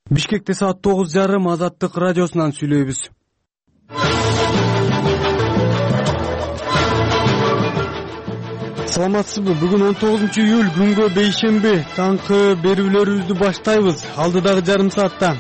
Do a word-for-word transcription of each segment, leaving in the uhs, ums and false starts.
Бишкекте саат тогуз жарым Азаттык радиосунан сүйлөйбүз. Саламатсызбы? Бүгүн он тогузунчу июль күнгө бейшемби. Таңкы берүүлөрүбүздү баштайбыз. Алдыдагы жарым саатта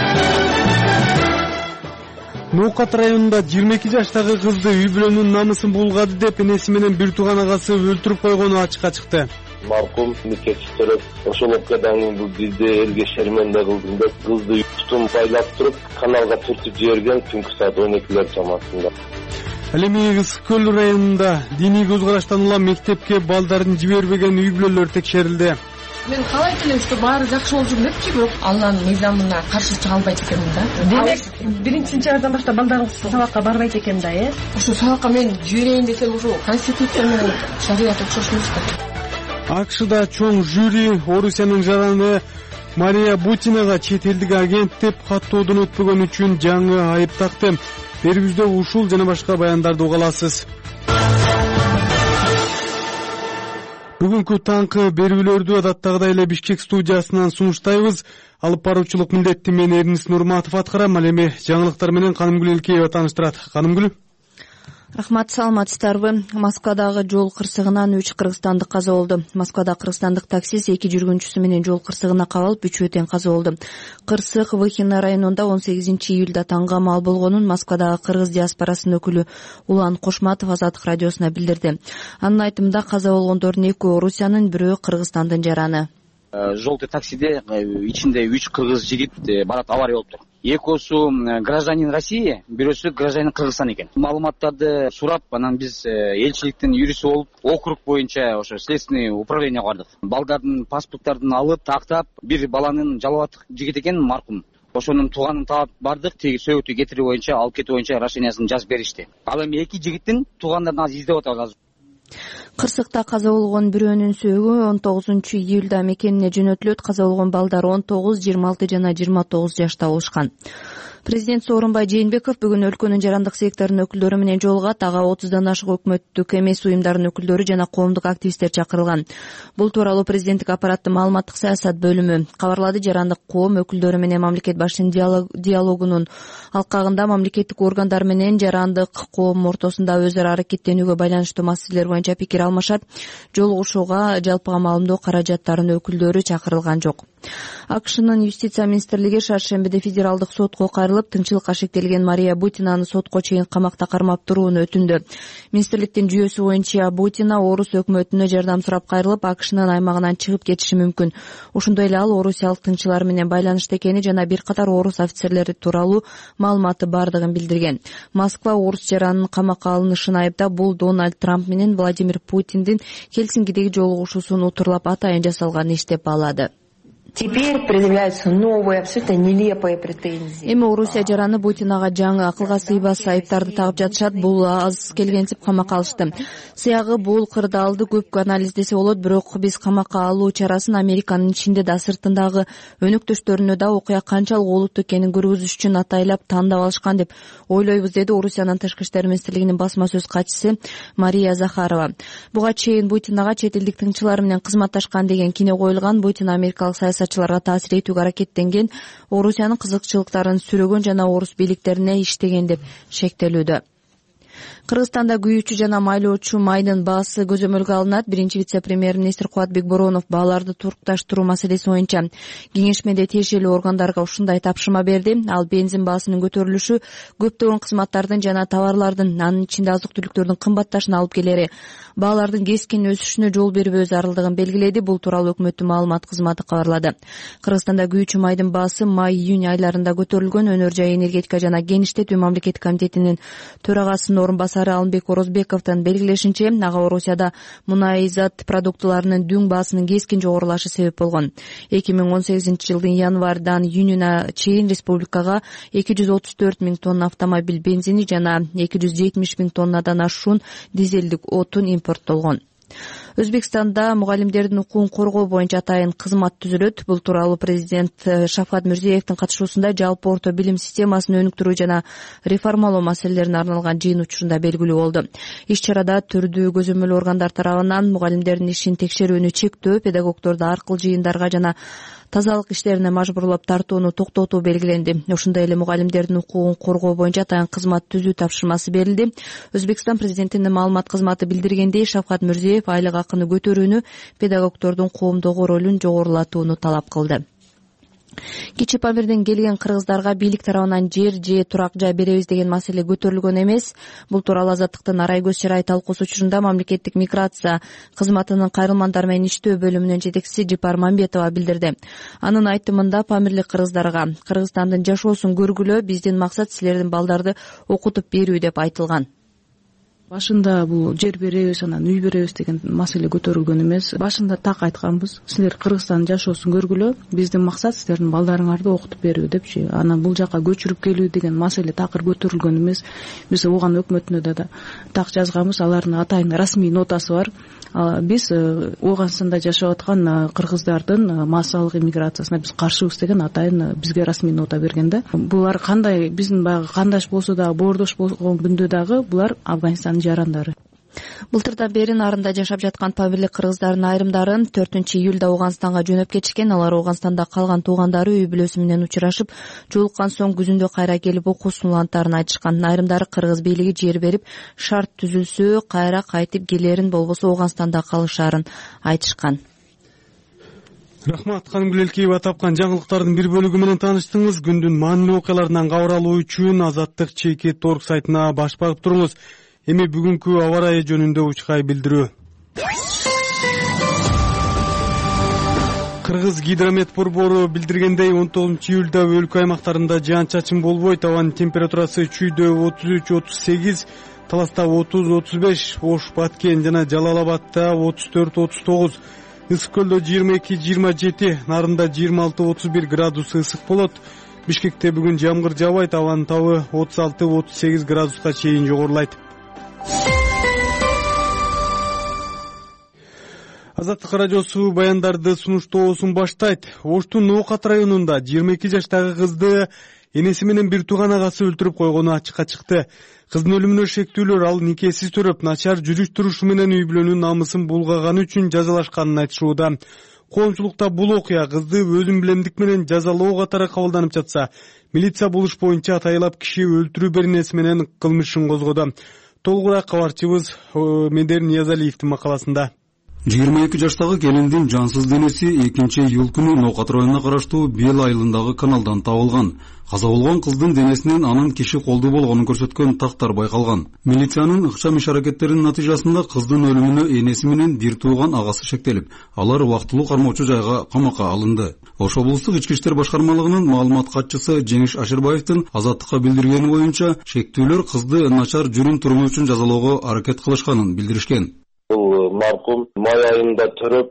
Ноокат районунда жыйырма эки жаштагы кызды үй бүлөнүн намысын булгады деп энеси менен бир тууган агасы өлтүрүп койгону ачыкка чыкты. Маркум никечтирип, ошол окуядан бул бизди элге шерменде кылдым деп кызды тутум байлап туруп, каналга түртүп жиберген түнкү саат он экилер чамасында. Ал эми Ысык көл районунда диний көз караштан улам мектепке балдарын жибербеген үй бүлөлөр текшерилди. Мен калайт элем, что баары жакшы болуп жүрүп депчи, бирок Алланын мыйзамына каршы чыга албайт экенмин да. Демек, биринчи сентябрдан баштап балдарыңыз сабакка барбайт экен да, э? Ошо сабакка мен жиберейин десем, ошо конституция менен шарият окшош эмес да. АКШда чоң жюри Орусиянын жараны Мария Бутинага чет элдик агент деп каттоодон өтпөгөн үчүн жаңы айып такты. Берүүбүздө ушул жана башка баяндарды уга аласыз. Бүгүнкү таңкы берүүлөрдү адаттагыдай эле Бишкек студиясынан сунуштайбыз. Алып баруучулук милдетти мен Эрнис Нурматов аткарам. Ал эми жаңылыктар менен Канымгүл Элкеева тааныштырат. Канымгүл. Рахмат, саламатсыздарбы? Москвадагы жол кырсыгынан үч кыргызстандык каза болду. Москвада кыргызстандык таксист эки жүргүнчүсү менен жол кырсыгына кабалып үчөө тең каза болду. Кырсык Выхино районунда он сегизинчи июлда таңга мал болгонун Москвадагы кыргыз диаспорасынын өкүлү Улан Кошматов Азаттык радиосуна билдирди. Анын айтымында каза болгондордун экөө Орусиянын, бирөө Кыргызстандын жараны. Желтый таксиде ичинде үч кыргыз жигит барат, авария болуптур. Экөөсү гражданин России, бирөөсү гражданин Кыргызстан экен. Маалыматтарды сурап, анан биз элчиликтин юристи болуп, округ боюнча ошо следственный управлениеге бардык. Балдардын паспорттарын алып, тактап, бир баланын жалбат жигит экен маркум. Ошонун тууганын таап бардык, теги сөөгүтү кетирүү боюнча, алып кетүү боюнча рашениясын жазып беришти. Ал эми эки жигиттин туугандарын азыр издеп атабыз. Кырсыкта каза болгон бирөөнүн сөөгү он тогузунчу июлда мекенине жөнөтүлөт. Каза болгон балдар он тогуз, жыйырма алты жана жыйырма тогуз жашта болушкан. Президент Сооронбай Жээнбеков бүгүн өлкөнүн жарандык секторунун өкүлдөрү менен жолугат. Ага отуздан ашык өкмөттүк эмес уюмдардын өкүлдөрү жана коомдук активисттер чакырылган. Бул тууралуу президенттик аппараттын маалыматтык саясат бөлүмү кабарлады. Жарандык коом өкүлдөрү менен мамлекет башчынын диалогунун алкагында мамлекеттик органдар менен жарандык коом ортосунда өз ара аракеттенүүгө байланыштуу маселелер боюнча пикир алмашат. Жолугушууга жалпыга маалымдоо каражаттарынын өкүлдөрү чакырылган жок. АКШнын юстиция министрлиги шаршембиде федералдык сотко кайрылып, тынччылыкка шектелген Мария Бутинаны сотко чейин камакта кармап турууну өтүндү. Министрликтин жүйөсү боюнча Бутина Орус өкмөтүнө жардам сурап кайрылып, АКШнын аймагынан чыгып кетиши мүмкүн. Ошондой эле ал орусиялык тыңчылар менен байланышта экени жана бир катар орус офицерлери тууралуу маалыматы бардыгын билдирген. Москва орус жаранынын камакка алынышын айыптап, бул Дональд Трамп менен Владимир Путиндин Хельсинкидеги жолугушуусун утурлап атайын жасалган иш деп баалады. Теперь предъявляются новые, абсолютно нелепые претензии. Эми Орусия жараны Путинага жаңы акылга сыйбас айыптарды тагып жатышат. Бул аз келгенсип камакка алышты. Сыягы бул кырдаалды көп анализ десе болот, бирок биз камакка алуу чарасын Американын ичинде да сыртындагы өнөктөштөрүнө да окуя канчалык олуттуу экенин көргөзүш үчүн атайлап тандап алышкан деп ойлойбуз, деди Орусиянын тышкы иштер министрлигинин басма сөз катчысы Мария Захарова. Буга чейин Путинага чет элдик тыңчылар менен кызматташкан деген кине коюлган. Путин америкалык саясатчыларга таасир этүүгө аракеттенген, Орусиянын кызыкчылыктарын сүрөгөн жана орус бийликтерине иштеген деп шектелүүдө. Кыргызстанда күйүүчү жана майлоочу майдын баасы көзөмөлгө алынат. Биринчи вице-премьер-министр Кубатбек Боронов бааларды турукташтыруу маселеси боюнча кеңешмеде тиешелүү органдарга ушундай тапшырма берди. Ал бензин баасынын көтөрүлүшү көптөгөн кызматтардын жана товарлардын, анын ичинде азык-түлүктөрдүн кымбатташына алып келери, баалардын кескин өсүшүнө жол бербөө зарылдыгын белгиледи. Бул тууралуу өкмөттүн маалымат кызматы кабарлады. Кыргызстанда күйүүчү майдын баасы май-июнь айларында көтөрүлгөн. Өнөр жай энергетика жана кеңиштетүү мамлекеттик комитетинин төрагасынын орунбасары Алымбек Орозбековдун белгилешинче, ага Орусияда мунай зат продуктыларынын дүң баасынын кескин жогорулашы себеп болгон. эки миң он сегизинчи жылдын январдан июнуна чейин республикага эки жүз отуз төрт миң тонна автомобиль бензини жана эки жүз жетимиш миң тоннадан ашуун дизелдик отун импорттолгон. Өзбекстанда мугалимдердин укугун коргоо боюнча атайын кызмат түзүлөт. Бул тууралуу президент Шавкат Мирзиевдин катышуусунда жалпы орто билим системасын өнүктүрүү жана реформалоо маселелерине арналган жыйын учурунда белгилүү болду. Иш чарада түрдүү көзөмөл органдар тарабынан мугалимдердин ишин текшерүүнү чектөө, педагогдорду аркыл жыйындарга жана тазалык иштерине мажбурлап тартууну токтотуу белгиленди. Ошондой эле мугалимдердин укугун коргоо боюнча атайын кызмат түзүү тапшырмасы берилди. Өзбекстан президентинин маалымат кызматы билдиргендей, Шавкат Мирзиев айлык акыны көтөрүүнү, педагогдордун коомдогу ролун жогорулатууну талап кылды. Кичи Памирден келген кыргыздарга бийлик тарабынан жер же турак жай беребиз деген маселе көтөрүлгөн эмес. Бул тууралуу Азаттыктын Арай көз чырай талкуусу учурунда мамлекеттик миграция кызматынын кайрылмандар менен иштөө бөлүмүнүн жетекчиси Жипар Мамбетова билдирди. Анын айтымында памирлик кыргыздарга Кыргызстандын жашоосун көргүлө, биздин максат силердин балдарды окутуп берүү деп айтылган. Башында бул жер беребиз, анан үй беребиз деген маселе көтөрүлгөн эмес. Башында так айтканбыз. Силер Кыргызстандын жашоосун көргүлө, биздин максат силердин балдарыңарды окутуп берүү депчи. Анан бул жака көчүрүп келүү деген маселе такыр көтөрүлгөн эмес. Биз ооган өкмөтүнө да так жазганбыз. Алардын атайын расмий нотасы бар. Биз Ооганстанда жашап аткан кыргыздардын массалык иммиграциясына биз каршыбыз деген атайын бизге расмий нота берген да. Булар кандай биздин баягы кандаш болсо да, боордош болгон күндө дагы булар Афганистандын жарандары. Былтырдан бери нарында жашап жаткан памирлик кыргыздардын айрымдарын төртүнчү июлда Ооганстанга жөнөп кетишкен. Алар Ооганстанда калган туугандары үй бүлөсү менен учурашып, жолуккан соң күзүндө кайра келип окуусун улантарын айтышкан. Айрымдары кыргыз бийлиги жер берип, шарт түзүлсө кайра кайтып келерин, болбосо Ооганстанда калышарын айтышкан. Рахмат, Ханым Гүлелкеева. Тапкан жаңылыктардын бир бөлүгү менен тааныштыңыз. Күндүн маанилүү окуяларынан кабар алуу үчүн Азаттык чекит орг сайтына баш багып туруңуз. Эми бүгүнкү аба ырайы жөнүндө учкай билдирүү. Кыргыз гидромет борбору билдиргендей, он тогузунчу июлда өлкө аймактарында жаан-чачын болбойт. Абанын температурасы Чүйдө отуз үч отуз сегиз, Таласта отуз отуз беш, Ош, Баткен жана Жалал Абадта отуз төрт отуз тогуз, Ысык көлдө жыйырма эки жыйырма жети, Нарында жыйырма алты отуз бир градус ысык болот. Бишкекте бүгүн жамгыр жаабайт, абанын табы отуз алты отуз сегиз градуска чейин жогорулайт. Азаттык радиосу баяндарды сунуштоосун баштайт. Оштун Ноокат районунда жыйырма эки жаштагы кызды энеси менен бир тууган агасы өлтүрүп койгону ачыкка чыкты. Кыздын өлүмүнө шектүүлөр ал никесиз төрөп, начар жүрүш турушу менен үй бүлөнүн намысын булгаганы үчүн жазалашканын айтышууда. Коомчулукта бул окуя кызды өзүн билемдик менен жазалоо катары кабылданып жатса, милиция бул иш боюнча атайлап киши өлтүрүү беренеси менен кылмышын козгоду. Толугураак кабарчыбыз Мендер Ниязалиевдин макаласында. жыйырма эки жаштагы келиндин жансыз денеси экинчи июль күнү Ноокат районуна караштуу Бел айылындагы каналдан табылган. Каза болгон кыздын денесинен анын киши колдуу болгонун көрсөткөн тактар байкалган. Милициянын ыкчам иш аракеттеринин натыйжасында кыздын өлүмүнө энеси менен бир тууган агасы шектелип, алар убактылуу кармоочу жайга камакка алынды. Ош облустук ички иштер башкармалыгынын маалымат катчысы Жеңиш Ашырбаевдин Азаттыкка билдиргени боюнча, шектүүлөр кызды начар жүрүм туруму үчүн жазалоого аракет кылышканын билдиришкен. Бул маркум май айында төрөп,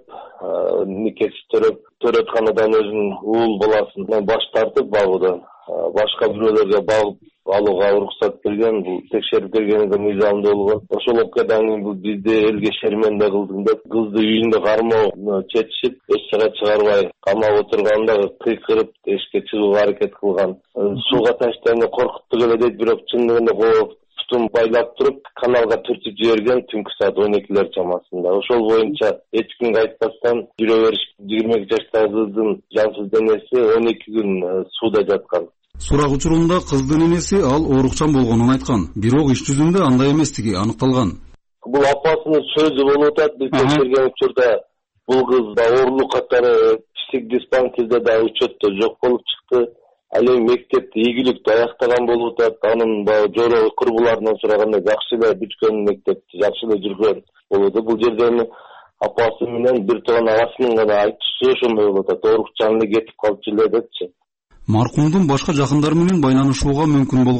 никеси төрөп, төрөтканадан өзүнүн уул баласын баш тартып багуудан башка бирөөлөргө багып алууга уруксат берген. Бул текшерип келгенде мыйзамда болгон. Ошол окуядан кийин бул бизде элге шерменде кылдым деп кызды үйүндө кармоо четишип, эч жака чыгарбай камап отурганда кыйкырып эшикке чыгууга аракет кылган. Сууга таштаганда коркуттук эле дейт, бирок чындыгында тутум байлап туруп каналга түртүп жиберген түнкү саат он экилер чамасында. Ошол боюнча эч кимге айтпастан жүрө бериш жыйырма эки жаштагы кыздын жансыз денеси он эки күн сууда жаткан. Сурак учурунда кыздын энеси ал оорукчан болгонун айткан, бирок иш жүзүндө андай эместиги аныкталган. Бул апасынын сөзү болуп атат. Биз текшерген учурда бул кыз да оорлук катары психдиспансерде да учетто жок болуп чыкты. Ал эми мектепти ийгиликтүү аяктаган болуп атат. Анын баягы жора курбуларынан сураганда жакшы эле бүткөн, мектепти жакшы эле жүргөн болуп. Бул жерде эми апасы менен бир тууган агасынын гана айтышуу ошондой болуп атат. Оорукчан эле кетип калчу эле депчи. Маркумдун башка жакындары менен байланышууга мүмкүн болгон жок.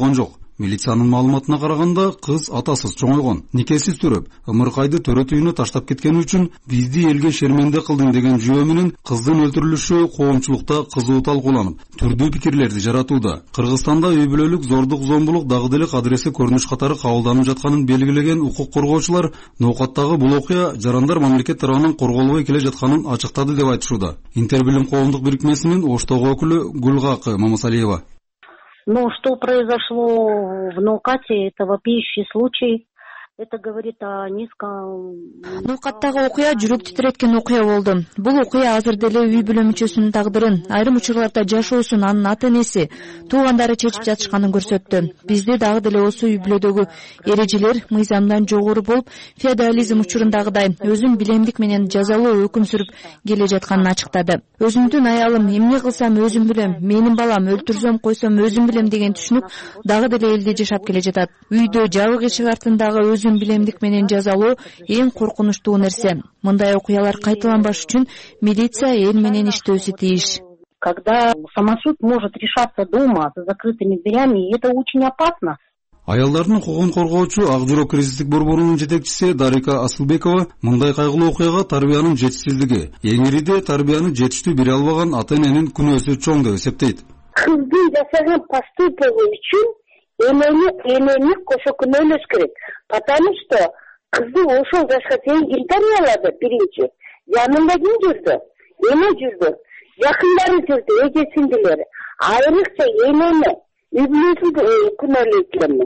Милициянын маалыматына караганда, кыз атасыз чоңойгон, никесиз төрөп, ымыркайды төрөт үйүнө таштап кеткени үчүн бизди элге шерменде кылдың деген жүйө менен кыздын өлтүрүлүшү коомчулукта кызуу талкууланып, түрдүү пикирлерди жаратууда. Кыргызстанда үй бүлөлүк зордук, зомбулук дагы деле адреси көрүнүш катары кабылданып жатканын белгилеген укук коргоочулар Ноокаттагы бул окуя жарандар мамлекет тарабынан корголбой келе жатканын ачыктады деп айтышууда. Интербилим коомдук бирикмесинин Оштогу өкүлү Гулгакы Мамасалиева. Ну, что произошло в Ноокате, это вопиющий случай. Это говорит о низком... Ноокаттагы окуя жүрөк титиреткен окуя болду. Бул окуя азыр деле үй бүлө мүчөсүнүн тагдырын, айрым учурларда жашоосун анын ата энеси, туугандары чечип жатышканын көрсөттү. Бизде дагы деле осы үй бүлөдөгү эрежелер мыйзамдан жогору болуп, феодализм учурундагыдай өзүн билемдик менен жазалоо өкүм сүрүп келе жатканын ачыктады. Өзүмдүн аялым эмне кылсам өзүм билем, менин балам өлтүрсөм койсом өзүм билем деген түшүнүк дагы деле элде жашап келе жатат. Үйдө жабык эшик артындагы өзүн билемдик менен жазалоо эң коркунучтуу нерсе. Мындай окуялар кайталанбаш үчүн милиция эл менен иштөөсү тийиш. Когда самосуд может решаться дома за закрытыми дверями, это очень опасно. Аялдардын укугун коргоочу Ак жүрөк кризистик борборунун жетекчиси Дарика Асылбекова мындай кайгылуу окуяга тарбиянын жетишсиздиги, эң ириде тарбияны жетиштүү бере албаган ата эненин күнөөсү чоң деп эсептейт. Кыздын жасаган поступогу үчүн энени энени кошо күнөөлөш керек. Потому что кызды ошол жашка чейин ким тарбиялады биринчи? Жанында ким жүрдү? Эне жүрдү. Жакындары жүрдү, эже сиңдилери. Айрыкча энени үй бүлөсүн күнөөлөйт элем.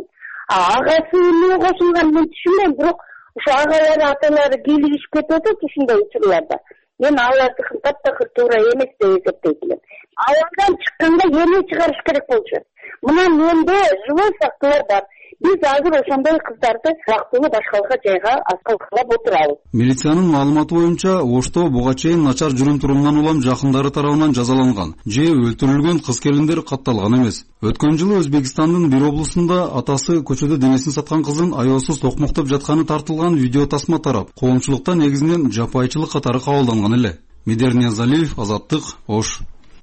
Агасы эмне кошулган мен түшүнбөйм, бирок ошо агалары, аталары бийлигишип кетип атат ушундай учурларда. Мен алардыкын таптакыр туура эмес деп эсептейт элем. Аялдан чыкканда эне чыгарыш керек болчу. Мына менде живой фактылар бар. Биз азыр ошондой кыздарды убактылуу башкалык жайга аскалкалап отурабыз. Милициянын маалыматы боюнча, Ошто буга чейин начар жүрүм-турумунан улам жакындары тарабынан жазаланган же өлтүрүлгөн кыз келиндер катталган эмес. Өткөн жылы Өзбекстандын бир облусунда атасы көчөдө денесин саткан кызын аяосуз токмоктоп жатканы тартылган видео тасма тарап, коомчулукта негизинен жапайчылык катары кабылданган эле. Медер Ниязалиев, Азаттык, Ош.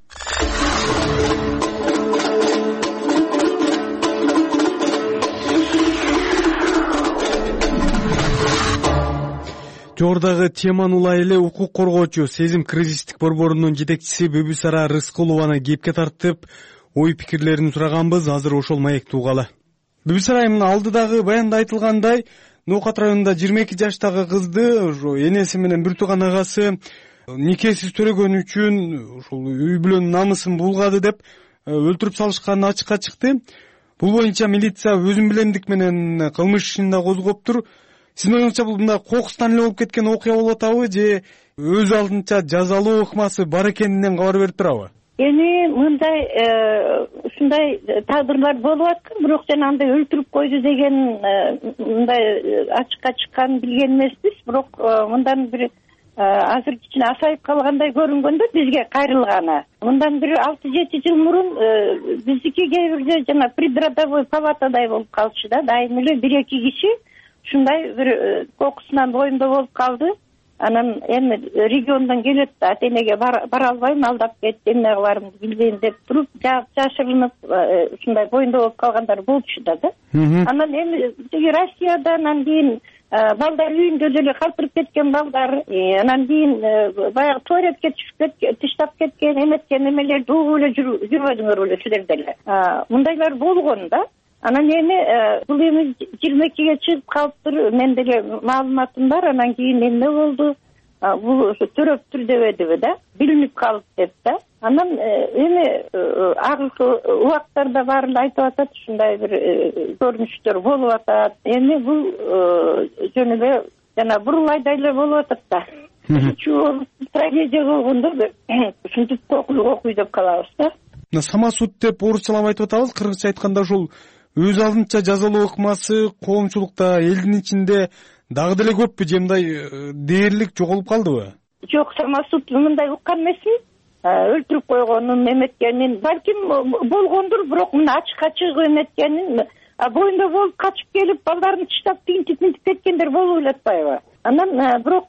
Жогорудагы теманы улай эле укук коргоочу Сезим кризистик борборунун жетекчиси Бүбүсара Рыскулованы кепке тартып, ой пикирлерин сураганбыз. Азыр ошол маекти угалы. Бүбүсара айымдын алдыдагы баянда айтылгандай, Ноокат районунда жыйырма эки жаштагы кызды ошо энеси менен бир тууган агасы никесиз төрөгөн үчүн ушул үй бүлөнүн намысын булгады деп өлтүрүп салышканы ачыкка чыкты. Бул боюнча милиция өзүн билемдик менен кылмыш ишин да козгоптур. Сиздин оюңузча бул мындай кокустан эле болуп кеткен окуя болуп атабы же өз алдынча жазалоо ыкмасы бар экенинен кабар берип турабы? Эми мындай ушундай тагдырлар болуп аткан, бирок жанагындай өлтүрүп койду деген мындай ачыкка чыкканын билген эмеспиз, бирок мындан бир азыр кичине асайып калгандай көрүнгөндө бизге кайрылганы. Мындан бир алты жети жыл мурун биздики кээ бирде жана предродовой палатадай болуп калчу да, дайым эле бир эки киши ушундай бир кокусунан боюмда болуп калды. Анан эми региондон келет да, ата энеге бара албайм, алдап кетти, эмне кыларымды билбейм деп туруп, жашырынып ушундай боюнда болуп калгандар болчу да да. Анан эми тиги Россияда анан кийин балдар үйүндө деле калтырып кеткен балдар, анан кийин баягы туалетке түшүп тыштап кеткен, эметкен эмелерди угуп эле жүрбөдүңөр беле силер деле. Мындайлар болгон да. Анан эми бул эми жыйырма экиге чыгып калыптыр, мен деле маалыматым бар. Анан кийин эмне болду? Бул төрөптүр дебедиби да, билинип калып деп да. Анан эми агыркы убактарда баарында айтып атат, ушундай бир көрүнүштөр болуп атат. Эми бул жөн эле жана бурулайдай эле болуп атат да. Чуу трагедия болгондо ушинтип кокулук окуй деп калабыз да. Самосуд деп орусчалап айтып атабыз, кыргызча айтканда ушул өз алдынча жазалоо ыкмасы коомчулукта, элдин ичинде дагы деле көппү же мындай дээрлик жоголуп калдыбы? Жок, самосуд мындай уккан эмесмин. Өлтүрүп койгонун, эметкенин, балким болгондур, бирок мына ачыкка чыгып эметкенин, боюнда болуп качып келип балдарын тыштап тинтип мынтип кеткендер болуп эле атпайбы? Анан бирок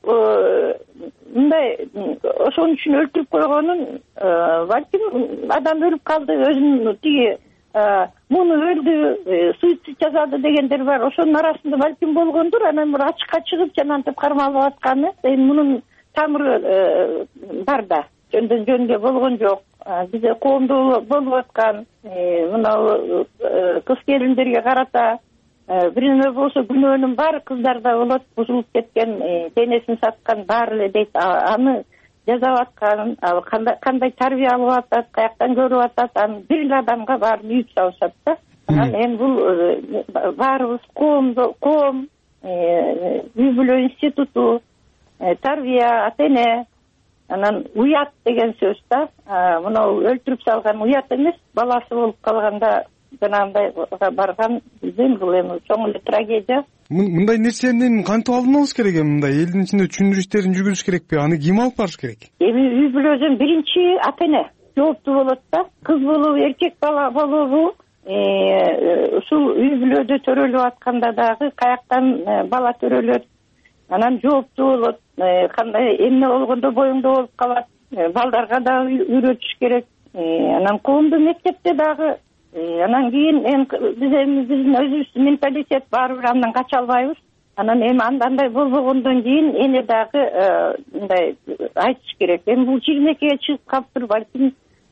мындай ошон үчүн өлтүрүп койгонун, балким адам өлүп калды, өзүнүн тиги муну өлдү, суицид жасады дегендер бар. Ошонун арасында балким болгондур. Анан бир ачыкка чыгып жанантип кармалып атканы. Эми мунун тамыры бар да, жөндөн жөнгө болгон жок. Бизе коомдо болуп аткан мына кыз келиндерге карата бирөөнө болсо күнөөнүн баары кыздарда болот, бузулуп кеткен, денесин саткан баары эле дейт. Аны жазап аткан, ал кандай тарбия алып атат, каяктан көрүп атат, аны бир эле адамга баарын үйүп салышат да. Анан эми бул баарыбыз коомдо, коом, үй бүлө институту, тарбия, ата эне, анан уят деген сөз да. Мына өлтүрүп салган уят эмес, баласы болуп калганда жанагындайга барган биздин бул эми чоң эле трагедия. Мындай нерсенин кантип алынабыз керек эми? Мындай элдин ичинде түшүндүрүү иштерин жүргүзүш керекпи? Аны ким алып барыш керек? Эми үй бүлөдөн биринчи ата эне жооптуу болот да. Кыз болобу, эркек бала болобу, ушул үй бүлөдө төрөлүп атканда дагы каяктан бала төрөлөт, анан жооптуу болот. Кандай эмне болгондо боюңда болуп калат. Балдарга дагы үйрөтүш керек. Анан коомдо, мектепте дагы. Анан кийин эми биз эми биздин өзүбүздүн менталитет баарыбир андан кача албайбыз. Анан эми андай болбогондон кийин эне дагы мындай айтыш керек. Эми бул жыйырма экиге чыгып калыптыр, балким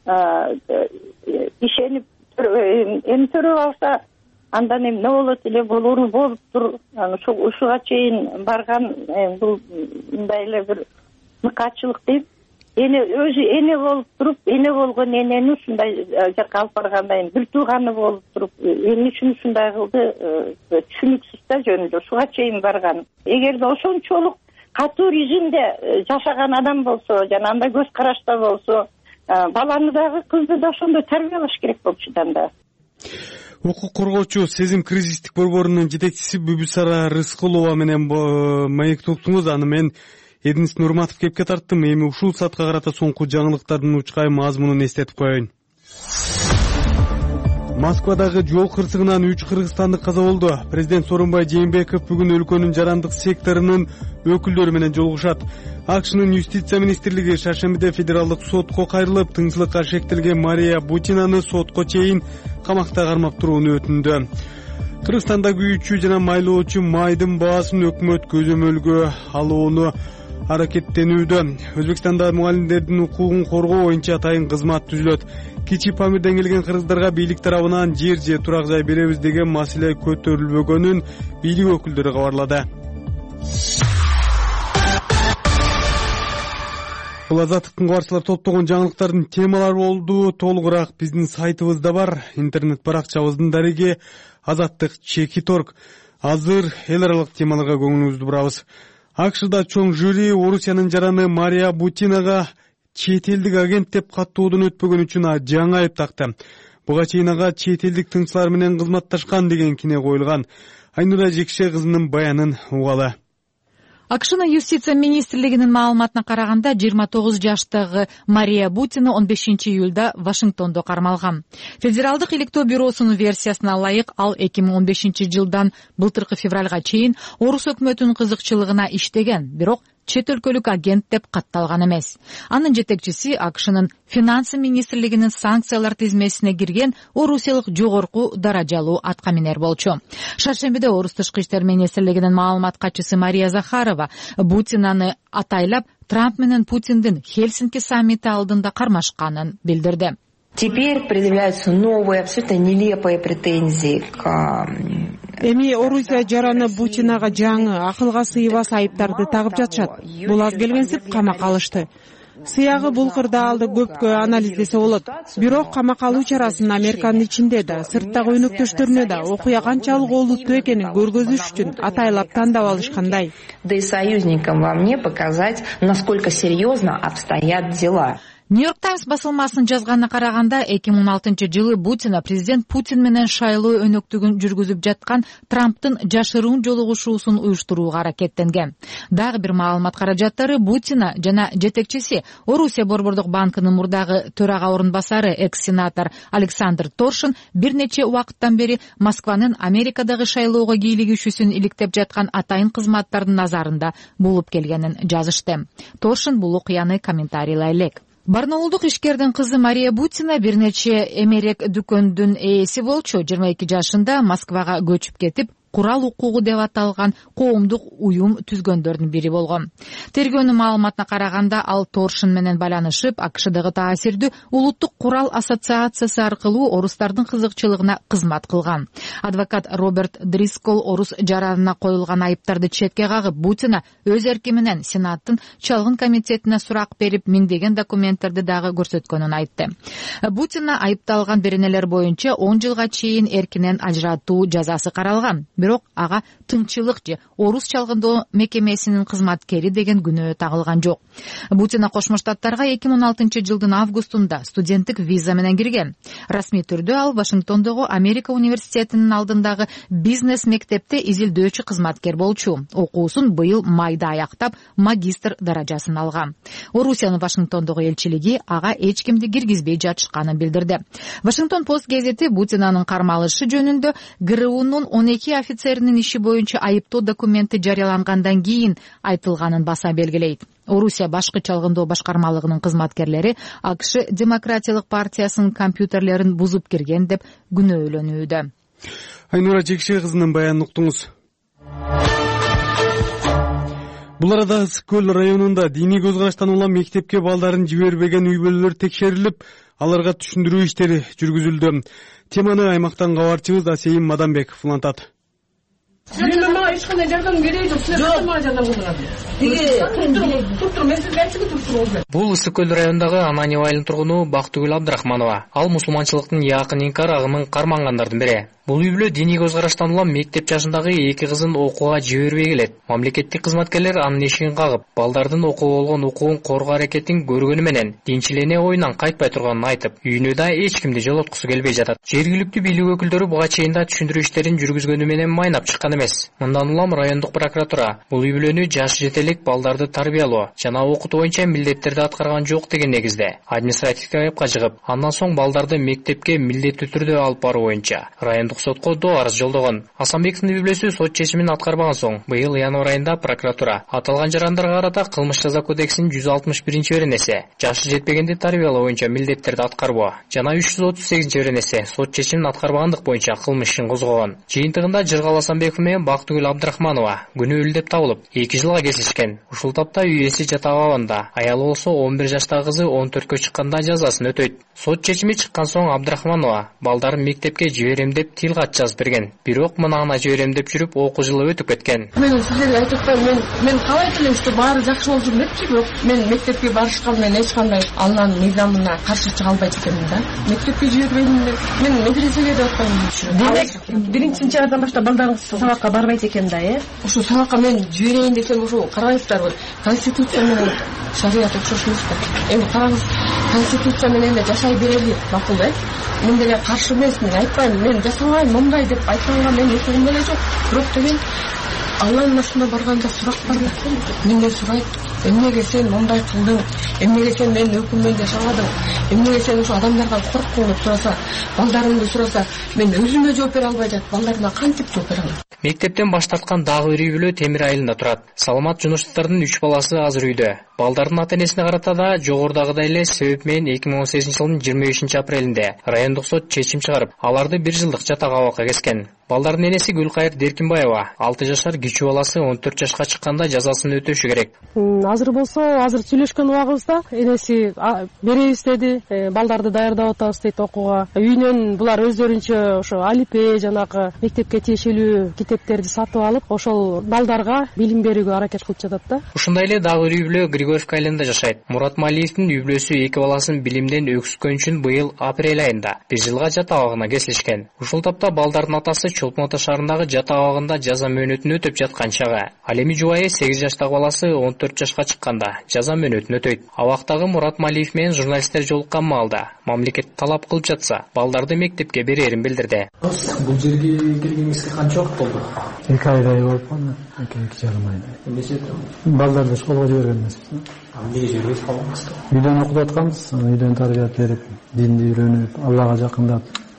ишенип эми төрөп алса андан эмне болот эле, болору болуптур. Ушуга чейин барган бул мындай эле бир мыкаачылык дейм. Эне өзү эне болуп туруп, эне болгон энени ушундай жакка алып барганда эми бир тууганы болуп туруп, эмне үчүн ушундай кылды түшүнүксүз да жөнүндө. Ушуга чейин барган. Эгерде ошончолук катуу режимде жашаган адам болсо, жана андай көз карашта болсо, баланы дагы, кызды да ошондой тарбиялаш керек болчу да. Укук коргоочу Сезим кризистик борборунун жетекчиси Бүбүсара Рыскулова менен маектоптуңуз. Аны мен Эдинис Нурматов кепке тарттым. Эми ушул саатка карата соңку жаңылыктардын учкай мазмунун эстетип коеюн. Москвадагы жол кырсыгынан үч кыргызстандык каза болду. Президент Сооронбай Жээнбеков бүгүн өлкөнүн жарандык секторунун өкүлдөрү менен жолугушат. АКШнын юстиция министрлиги шаршембиде федералдык сотко кайрылып, тынччылыкка шектелген Мария Бутинаны сотко чейин камакта кармап турууну өтүндү. Кыргызстанда күйүүчү жана майлоочу майдын баасын өкмөт көзөмөлгө алууну аракеттенүүдө. Өзбекстанда мугалимдердин укугун коргоо боюнча атайын кызмат түзүлөт. Кичи Памирден келген кыргыздарга бийлик тарабынан жер же турак жай беребиз деген маселе көтөрүлбөгөнүн бийлик өкүлдөрү кабарлады. Бул Азаттыктын кабарчылар топтогон жаңылыктардын темалары болду. Толугураак биздин сайтыбызда бар. Интернет баракчабыздын дареги Азаттык чекит точка орг. Азыр эл аралык темаларга көңүлүңүздү бурабыз. АКШда чоң жюри Орусиянын жараны Мария Бутинага чет элдик агент деп каттоодон өтпөгөн үчүн жаңы айып такты. Буга чейин ага чет элдик тыңчылар менен кызматташкан деген кине коюлган. Айнура Жекше кызынын баянын угалы. АКШнын юстиция министрлигинин маалыматына караганда жыйырма тогуз жаштагы Мария Бутина он бешинчи июлда Вашингтондо кармалган. Федералдык иликтөө бюросунун версиясына ылайык ал эки миң он бешинчи жылдан былтыркы февралга чейин Орус өкмөтүнүн кызыкчылыгына иштеген, бирок чет өлкөлүк агент деп катталган эмес. Анын жетекчиси АКШнын финансы министрлигинин санкциялар тизмесине кирген орусиялык жогорку даражалуу аткаминер болчу. Шаршембиде Орус тышкы иштер министрлигинин маалымат катчысы Мария Захарова Бутинаны атайлап Трамп менен Путиндин Хельсинки саммити алдында кармашканын билдирди. Теперь предъявляются новые, абсолютно нелепые претензии к... Эми Орусия жараны Бутинага жаңы акылга сыйбас айыптарды тагып жатышат. Бул аз келгенсип камакка алышты. Сыягы булкырда алды көпкө анализдесе болот. Бирок камакка алуу чарасын Американын ичинде да, сырттагы өнөктөштөрүнө да окуя канчалык олуттуу экенин көргөзүш үчүн атайлап тандап алышкандай. Да и союзникам во мне показать, насколько серьезно обстоят дела. Нью-Йорк Таймс басылмасынын жазганына караганда эки миң он алтынчы жылы Бутина президент Путин менен шайлоо өнөктүгүн жүргүзүп жаткан Трамптын жашыруун жолугушуусун уюштурууга аракеттенген. Дагы бир маалымат каражаттары Бутина жана жетекчиси Орусия борбордук банкынын мурдагы төрага орун басары экс-сенатор Александр Торшин бир нече убакыттан бери Москванын Америкадагы шайлоого кийлигишүүсүн иликтеп жаткан атайын кызматтардын назарында болуп келгенин жазышты. Торшин бул окуяны комментарийлай элек. Барнаулдук ишкердин кызы Мария Бутина бир нече эмерек дүкөндүн ээси болчу. жыйырма эки жашында Москвага көчүп кетип, курал укугу деп аталган коомдук уюм түзгөндөрдүн бири болгон. Тергөөнүн маалыматына караганда, ал Торшин менен байланышып, АКШдагы таасирдүү улуттук курал ассоциациясы аркылуу орустардын кызыкчылыгына кызмат кылган. Адвокат Роберт Дрискол орус жаранына коюлган айыптарды четке кагып, Бутина өз эрки менен Сенаттын чалгын комитетине сурак берип, миңдеген документтерди дагы көрсөткөнүн айтты. Бутина айыпталган беренелер боюнча он жылга чейин эркинен ажыратуу жазасы каралган. Бирок ага тынччылык же орус чалгындоо мекемесинин кызматкери деген күнөө тагылган жок. Бутина Кошмо Штаттарга эки миң он алтынчы жылдын августунда студенттик виза менен кирген. Расмий түрдө ал Вашингтондогу Америка университетинин алдындагы бизнес мектепте изилдөөчү кызматкер болчу. Окуусун быйыл майда аяктап, магистр даражасын алган. Орусиянын Вашингтондогу элчилиги ага эч кимди киргизбей жатышканын билдирди. Вашингтон Пост гезити Бутинанын кармалышы жөнүндө ГРУнун он эки офицеринин иши боюнча айыптоо документи жарыялангандан кийин айтылганын баса белгилейт. Орусия башкы чалгындоо башкармалыгынын кызматкерлери АКШ Демократиялык партиясынын компьютерлерин бузуп кирген деп күнөөлөнүүдө. Айнура Жекши кызынын баянын уктуңуз. Бул арада Ысык көл районунда диний көз караштан улам мектепке балдарын жибербеген үй бүлөлөр текшерилип, аларга түшүндүрүү иштери жүргүзүлдү. Теманы аймактан кабарчыбыз Асейим Мадамбеков улантат. Мен мага эч кандай жардам керек жок. Силер мага жардам кылдыңар. Туруп мен сизге айтчы туруп. Бул Ысык көл районундагы Ананьево айылынын тургуну Бактыгүл Абдрахманова. Ал мусулманчылыктын якын инкар агымын кармангандардын бири. Бул үй бүлө диний көз караштан улам мектеп жашындагы эки кызын окууга жибербей келет. Мамлекеттик кызматкерлер анын эшигин кагып, балдардын окуу болгон укугун коргоо аракетин көргөнү менен динчилене оюнан кайтпай турганын айтып, үйүнө да эч кимди жолоткусу келбей жатат. Жергиликтүү бийлик өкүлдөрү буга чейин да түшүндүрүү иштерин жүргүзгөнү менен майнап чыккан эмес. Мындан улам райондук прокуратура бул үй бүлөнү жаш жетелик балдарды тарбиялоо жана окутуу боюнча милдеттерди аткарган жок деген негизде административдик айыпка жыгып, андан соң балдарды мектепке милдеттүү түрдө алып баруу боюнча райондук сотко доо арыз жолдогон. Асанбековдун үй бүлөсү сот чечимин аткарбаган соң, быйыл январь айында прокуратура аталган жарандарга карата кылмыш жаза кодексинин жүз алтымыш биринчи беренеси жашы жетпегенди тарбиялоо боюнча милдеттерди аткарбоо жана үч жүз отуз сегизинчи беренеси сот чечимин аткарбагандык боюнча кылмыш ишин козгогон. Жыйынтыгында Жыргал Асанбеков менен Бактыгүл Абдрахманова күнөөлүү деп табылып, эки жылга кесилишкен. Ушул тапта үй ээси жатак абагында, аялы болсо он бир жаштагы кызы он төрткө чыкканда жазасын өтөйт. Сот чечими чыккан соң Абдрахманова балдарын мектепке жиберем деп тил кат жазып берген. Бирок мынагына жиберем деп жүрүп окуу жылы өтүп кеткен. Мен сиздерге айтып атпайм, мен мен каалайт элем, что баары жакшы болуп жүрмөкчү, бирок мен мектепке барышкан мен эч кандай алнанын мыйзамына каршы чыга албайт экенмин да. Мектепке жибербейм деп мен медресеге деп атпайм. Демек, биринчи сентябрдан баштап балдарыңыз сабакка барбайт экен да, э? Ушу сабакка мен жиберейин десем, ушу карабайсыздарбы? Конституция менен шарият окшош эмес да. Эми караңыз, конституция менен эле жашай берели, макул да? Мен деле каршы эмесмин, айтпайм, мен жасабайм мындай деп айтканга мен эсебим деле жок. Бирок деген Алланын ашына барганда сурак бар да. Менден сурайт, эмнеге сен мындай кылдың, эмнеге сен менин өкүммен жашабадың, эмнеге сен ушу адамдардан корктуң деп сураса, балдарымды сураса, мен өзүмө жооп бере албай жатып, балдарыма кантип жооп бере алам? Мектептен баш тарткан дагы бир үй бүлө Темир айылында турат. Саламат Жунуштардын үч баласы азыр үйдө. Балдардын ата-энесине карата да жогорудагыдай эле себеп менен эки миң он сегизинчи жылдын жыйырма бешинчи апрелинде райондук сот чечим чыгарып, аларды бир жылдык жатак абакка кескен. Балдардын энеси Гүлкайыр Деркинбаева алты жашар кичүү баласы он төрт жашка чыкканда жазасын өтөшү керек. Азыр болсо, азыр сүйлөшкөн убагыбызда энеси беребиз деди, балдарды даярдап атабыз дейт окууга. Үйүнөн булар өздөрүнчө ошо алипе жанагы мектепке тиешелүү китептерди сатып алып, ошол балдарга билим берүүгө аракет кылып жатат да. Ушундай эле дагы бир үй бүлө Григорьевка айылында жашайт. Мурат Малиевдин үй бүлөсү эки баласын билимден өксүткөн үчүн быйыл апрель айында бир жылга жатак абагына кесилишкен. Ушул тапта балдардын атасы Чолпон Ата шаарындагы жатак абагында жаза мөөнөтүн өтөп жаткан чагы. Ал эми жубайы сегиз жаштагы баласы он төрт жашка чыкканда жаза мөөнөтүн өтөйт. Абактагы Мурат Малиев менен журналисттер жолуккан маалда мамлекет талап кылып жатса, балдарды мектепке берерин билдирди. Бул жерге келгениңизге канча убакыт болду? эки айдай болуп калды. эки жарым айдай. Эмнеге? Балдарды школго жиберген эмеспиз. Эмнеге жибербей калдыңыз? Үйдөн окутуп атканбыз, үйдөн тарбият берип, динди үйрөнүп, Аллага жакындап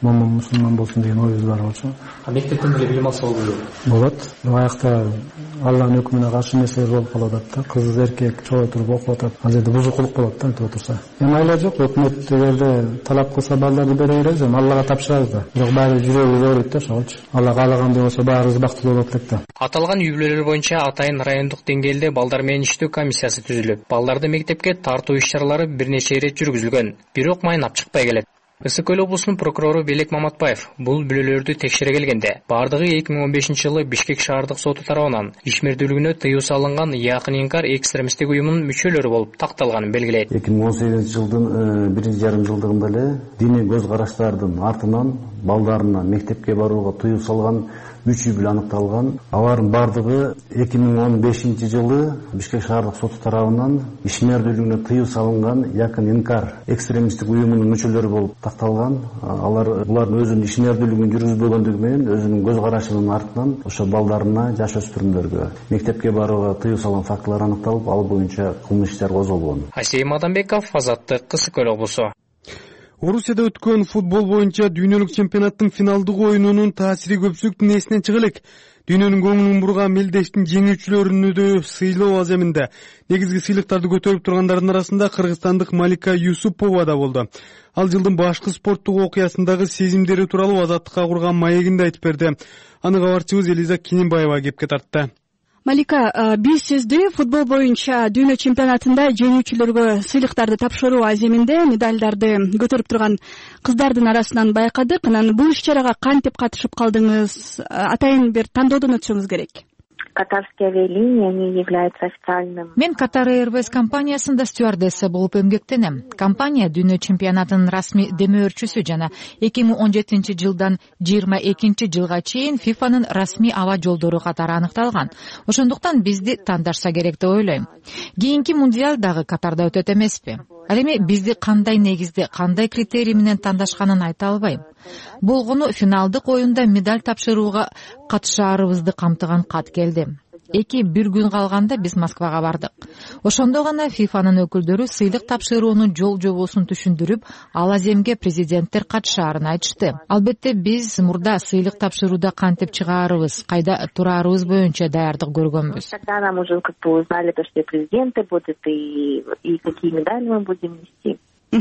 момун мусулман болсун деген оюбуз бар болчу. Мектептен деле билим алса болбойбу? Болот. Аякта Алланын өкүмүнө каршы нерселер болуп калып атат да. Кыз эркек чогуу туруп окуп атат. Ал жерде бузукулук болот да, өтүп отурса. Эми айла жок, өкмөт эгерде талап кылса балдарды бере беребиз, эми Аллага тапшырабыз да. Бирок баары жүрөгүбүз ооруйт да ошолчу. Алла каалагандай болсо баарыбыз бактылуу болот элек да. Аталган үй-бүлөлөр боюнча атайын райондук деңгээлде балдар менен иштөө комиссиясы түзүлүп, балдарды мектепке тартуу иш-чаралары бир нече ирет жүргүзүлгөн, бирок майнап чыкпай келет. Ысык көл облусунун прокурору Белек Маматбаев бул бүлөлөрдү текшере келгенде, бардыгы эки миң он бешинчи жылы Бишкек шаардык соту тарабынан ишмердүүлүгүнө тыюу салынган Якын Инкар экстремисттик уюмунун мүчөлөрү болуп такталганын белгилейт. эки миң он сегизинчи жылдын биринчи жарым жылдыгында эле диний көз караштардын артынан балдарына мектепке барууга тыюу салган үч үй бүлө аныкталган. Алардын бардыгы эки миң он бешинчи жылы Бишкек шаардык соту тарабынан ишмердүүлүгүнө тыюу салынган Якын Инкар экстремисттик уюмунун мүчөлөрү болуп такталган. Алар булардын өзүнүн ишмердүүлүгүн жүргүзбөгөндүгү менен өзүнүн көз карашынын артынан ошо балдарына, жаш өспүрүмдөргө мектепке барууга тыюу салган фактылар аныкталып, ал боюнча кылмыш иштер козголгон. Асейим Адамбеков, Азаттык, Ысык көл облусу. Орусияда өткөн футбол боюнча дүйнөлүк чемпионаттын финалдык оюнунун таасири көпчүлүктүн эсинен чыга элек. Дүйнөнүн көңүлүн бурган мелдештин жеңүүчүлөрүнү да сыйлоо аземинде негизги сыйлыктарды көтөрүп тургандардын арасында кыргызстандык Малика Юсупова да болду. Ал жылдын башкы спорттук окуясындагы сезимдери тууралуу Азаттыкка курган маегинде айтып берди. Аны кабарчыбыз Элиза Кинимбаева кепке тартты. Малика, биз сизди футбол боюнча дүйнө чемпионатында жеңүүчүлөргө сыйлыктарды тапшыруу аземинде медалдарды көтөрүп турган кыздардын арасынан байкадык. Анан бул иш-чарага кантип катышып калдыңыз? Атайын бир тандоодон өтсөңүз керек. Катарские авиалинии, они являются официальным. Мен Катар Airways компаниясында стюардесса болуп эмгектенем. Компания дүйнө чемпионатынын расмий демөөрчүсү жана эки миң он жетинчи жылдан жыйырма экинчи жылга чейин фифанын расмий аба жолдору катары аныкталган. Ошондуктан бизди тандашса керек деп ойлойм. Кийинки мундиал дагы Катарда өтөт эмеспи? Ал эми бизди кандай негизде, кандай критерий менен тандашканын айта албайм. Болгону финалдык оюнда медаль тапшырууга катышаарыбызды камтыган кат келди. Эки бир күн калганда биз Москвага бардык. Ошондо гана фифанын өкүлдөрү сыйлык тапшыруунун жол жобосун түшүндүрүп, ал аземге президенттер катышаарын айтышты. Албетте биз мурда сыйлык тапшырууда кантип чыгаарыбыз, кайда тураарыбыз боюнча даярдык көргөнбүз. Тогда нам уже как бы узнали, что президенты будут и и какие медали мы будем нести.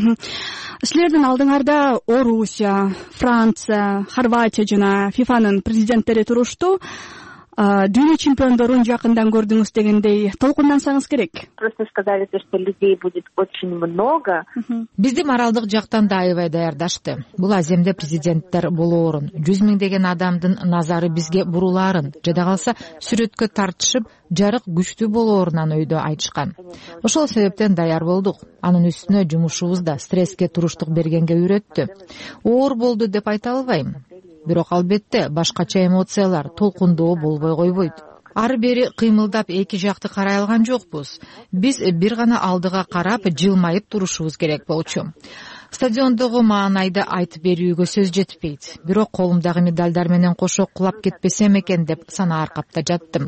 Силердин алдыңарда Орусия, Франция, Хорватия жана фифанын президенттери турушту. Дүйнө чемпиондорун жакындан көрдүңүз дегендей толкундансаңыз керек. Просто сказали, что людей будет очень много. Бизди моралдык жактан да аябай даярдашты. Бул аземде президенттер болоорун, жүз миңдеген адамдын назары бизге бурулаарын, жада калса сүрөткө тартышып, жарык күчтүү болоорунан өйдө айтышкан. Ошол себептен даяр болдук. Анын үстүнө жумушубуз да стресске туруштук бергенге үйрөттү. Оор болду деп айта албайм. Бирок албетте башкача эмоциялар, толкундоо болбой койбойт. Ары бери кыймылдап эки жакты карай алган жокпуз. Биз бир гана алдыга карап, жылмайып турушубуз керек болчу. Стадиондогу маанайды айтып берүүгө сөз жетпейт. Бирок колумдагы медальдар менен кошо кулап кетпесем экен деп санаар капта жаттым.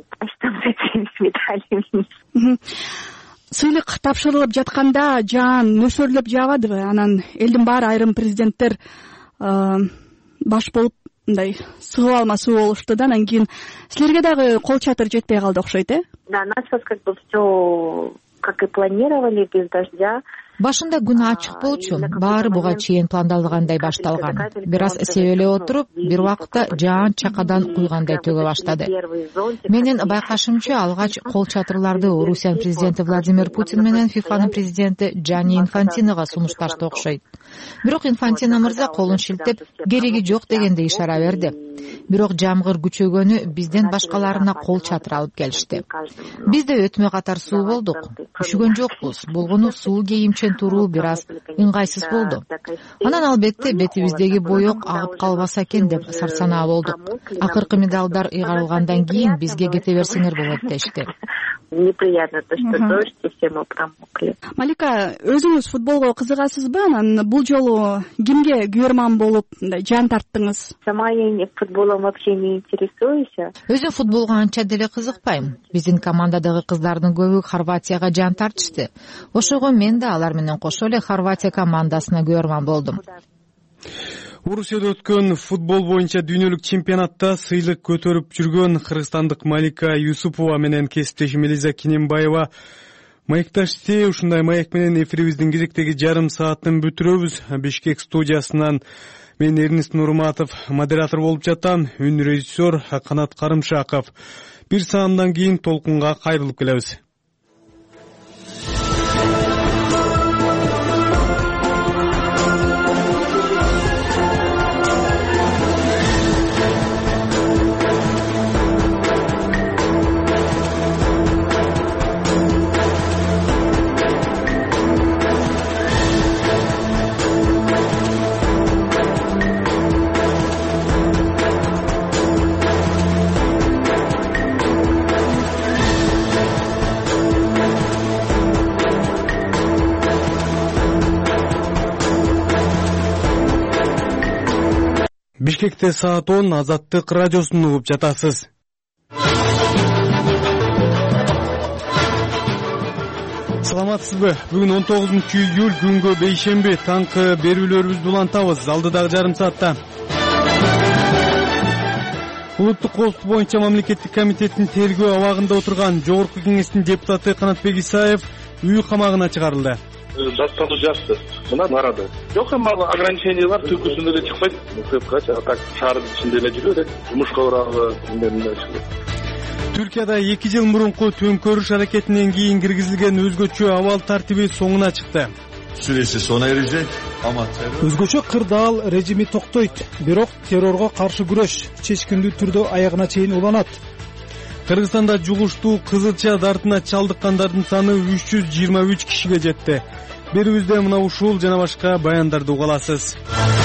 Сыйлык тапшырылып жатканда жаан нөсөрлөп жаагадыбы? Анан элдин баары, айрым президенттер баш болуп мындай сыгып алмасуу болушту да. Анан кийин силерге дагы кол чатыр жетпей калды окшойт, э? Да, началось как бы все как и планировали, без дождя. Башында күн ачык болчу, баары буга чейин пландалгандай башталган. Бир аз себелеп отуруп, бир убакытта жаан чакадан куйгандай төгө баштады. Менин байкашымча, алгач кол чатырларды Орусиянын президенти Владимир Путин менен фифанын президенти Джанни Инфантинога сунушташты окшойт. Бирок Инфантино мырза колун шилтеп, кереги жок дегенде ишара берди. Бирок жамгыр күчөгөнү бизден башкаларына кол чатыр алып келишти. Биз да өтмө катар суу болдук. Үшүгөн жокпуз. Болгону суу кийимчен туруу бир аз ыңгайсыз болду. Анан албетте бетибиздеги боек агып калбаса экен деп сарсанаа болдук. Акыркы медалдар ыйгарылгандан кийин бизге кете берсеңер болот дешти. Неприятно то, что дождь, и все мы промокли. Малика, өзүңүз футболго кызыгасызбы? Анан бул жолу кимге күйөрман болуп жан тарттыңыз? Сама я футболом вообще не интересуюсь. Өзүм футболго анча деле кызыкпайм. Биздин командадагы кыздардын көбү Хорватияга жан тартышты. Ошого мен да алар менен кошо эле Хорватия командасына күйөрман болдум. Орусияда өткөн футбол боюнча дүйнөлүк чемпионатта сыйлык көтөрүп жүргөн кыргызстандык Малика Юсупова менен кесиптешим Элиза Кинембаева маекташты. Ушундай маек менен эфирибиздин кезектеги жарым саатын бүтүрөбүз. Бишкек студиясынан мен Эрнис Нурматов модератор болуп жатам. Үн режиссер Канат Карымшаков. Бир саамдан кийин толкунга кайрылып келебиз. Бишкекте саат он, Азаттык радиосун угуп жатасыз. Саламатсызбы? Бүгүн он тогузунчу июль күнгө бейшемби, таңкы берүүлөрүбүздү улантабыз. Алдыдагы жарым саатта улуттук коопсуздук боюнча мамлекеттик комитеттин тергөө абагында отурган жогорку кеңештин депутаты Канатбек Исаев үй камагына чыгарылды. Дастаны жашты. Мына нарады. Жок, эми ограничение бар, түкүсүндө эле чыкпайт. Кыскача так шаардын ичинде эле жүрөт. Жумушка барабы, эмне Түркияда эки жыл мурунку төңкөрүш аракетинен кийин киргизилген өзгөчө абал тартиби соңуна чыкты. Süresi sona erecek ama terör... Өзгөчө кырдаал режими токтойт, бирок террорго каршы күрөш чечкиндүү түрдө аягына чейин уланат. Кыргызстанда жугуштуу кызылча дартына чалдыккандардын саны үч жүз жыйырма үч кишиге жетти. Берүүбүздө мына ушул жана башка баяндарды уга аласыз.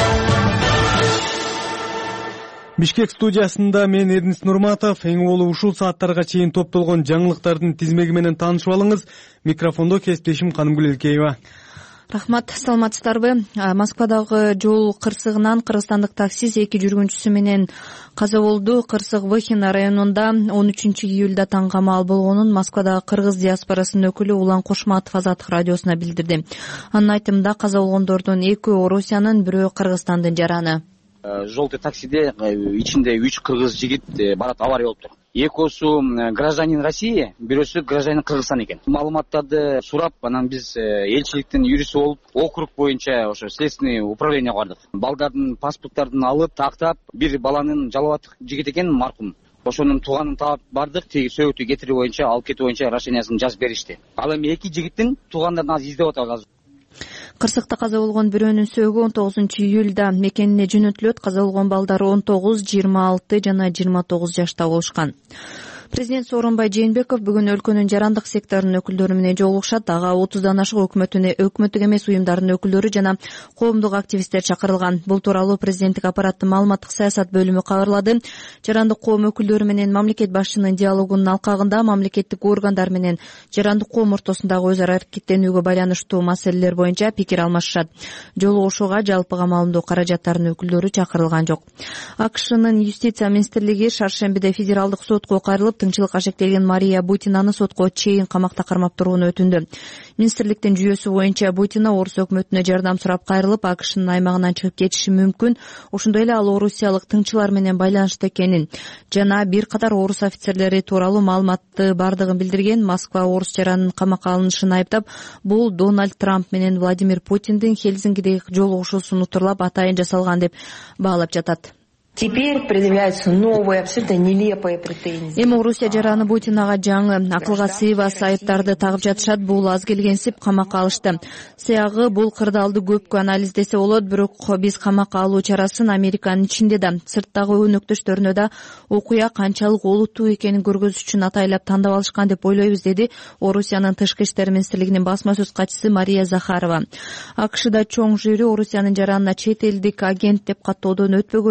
Бишкек студиясында мен Эрнис Нурматов. Эң болу ушул сааттарга чейин топтолгон жаңылыктардын тизмеги менен таанышып алыңыз. Микрофондо кесиптешим Канымгүл Элкеева. Рахмат, саламатсыздарбы? Москвадагы жол кырсыгынан кыргызстандык таксист эки жүргүнчүсү менен каза болду. Кырсык Выхино районунда он үчүнчү июлда таң камал болгонун Москвадагы кыргыз диаспорасынын өкүлү Улан Кошматов Азаттык радиосуна билдирди. Анын айтымында каза болгондордун экөө Орусиянын, бирөө Кыргызстандын жараны. Желтый таксиде ичинде үч кыргыз жигит барат, авария болуптур. Экөөсү гражданин России, бирөөсү гражданин Кыргызстан экен. Маалыматтарды сурап, анан биз элчиликтин юристи болуп, округ боюнча ошо следственный управлениеге бардык. Балдардын паспорттарын алып, тактап, бир баланын жалабат жигит экен, маркум. Ошонун тууганын таап бардык, теги сөөтү кетирүү боюнча, алып кетүү боюнча решениясын жазып беришти. Ал эми эки жигиттин туугандарын азыр издеп атабыз. Кырсыкта каза болгон бирөөнүн сөөгү он тогузунчу июлда мекенине жөнөтүлөт. Каза болгон балдар он тогуз, жыйырма алты жана жыйырма тогуз жашта болушкан. Президент Сооронбай Жээнбеков бүгүн өлкөнүн жарандык секторунун өкүлдөрү менен жолугушат. Ага отуздан ашык өкмөтүнө өкмөттүк эмес уюмдардын өкүлдөрү жана коомдук активисттер чакырылган. Бул тууралуу президенттик аппараттын маалыматтык саясат бөлүмү кабарлады. Жарандык коом өкүлдөрү менен мамлекет башчынын диалогунун алкагында мамлекеттик органдар менен жарандык коом ортосундагы өз ара аракеттенүүгө байланыштуу маселелер боюнча пикир алмашышат. Жолугушууга жалпы камалымдуу каражаттардын өкүлдөрү чакырылган жок. АКШнын юстиция министрлиги шаршембиде федералдык сотко кайрылып, тыңчылыкка шектелген Мария Бутинаны сотко чейин камакта кармап турууну өтүндү. Министрликтин жүйөсү боюнча Бутина Орус өкмөтүнө жардам сурап кайрылып, АКШнын аймагынан чыгып кетиши мүмкүн. Ошондой эле ал орусиялык тыңчылар менен байланышта экенин жана бир катар орус офицерлери тууралуу маалыматты бардыгын билдирген. Москва орус жаранынын камакка алынышын айыптап, бул Дональд Трамп менен Владимир Путиндин Хельсинкидеги жолугушуусун утурлап атайын жасалган деп баалап жатат. Теперь предъявляются новые, абсолютно нелепые претензии. Эми Орусия жараны Путинага жаңы акылга сыйбас айыптарды тагып жатышат. Бул аз келгенсип камакка алышты. Сыягы бул кырдаалды көпкө анализдесе болот, бирок биз камакка алуу чарасын Американын ичинде да, сырттагы өнөктөштөрүнө да окуя канчалык олуттуу экенин көргөзүш үчүн атайлап тандап алышкан деп ойлойбуз, деди Орусиянын тышкы иштер министрлигинин басма сөз катчысы Мария Захарова. АКШда чоң жүйрү Орусиянын жаранына чет элдик агент деп каттоодон өтпөгөнү үчүн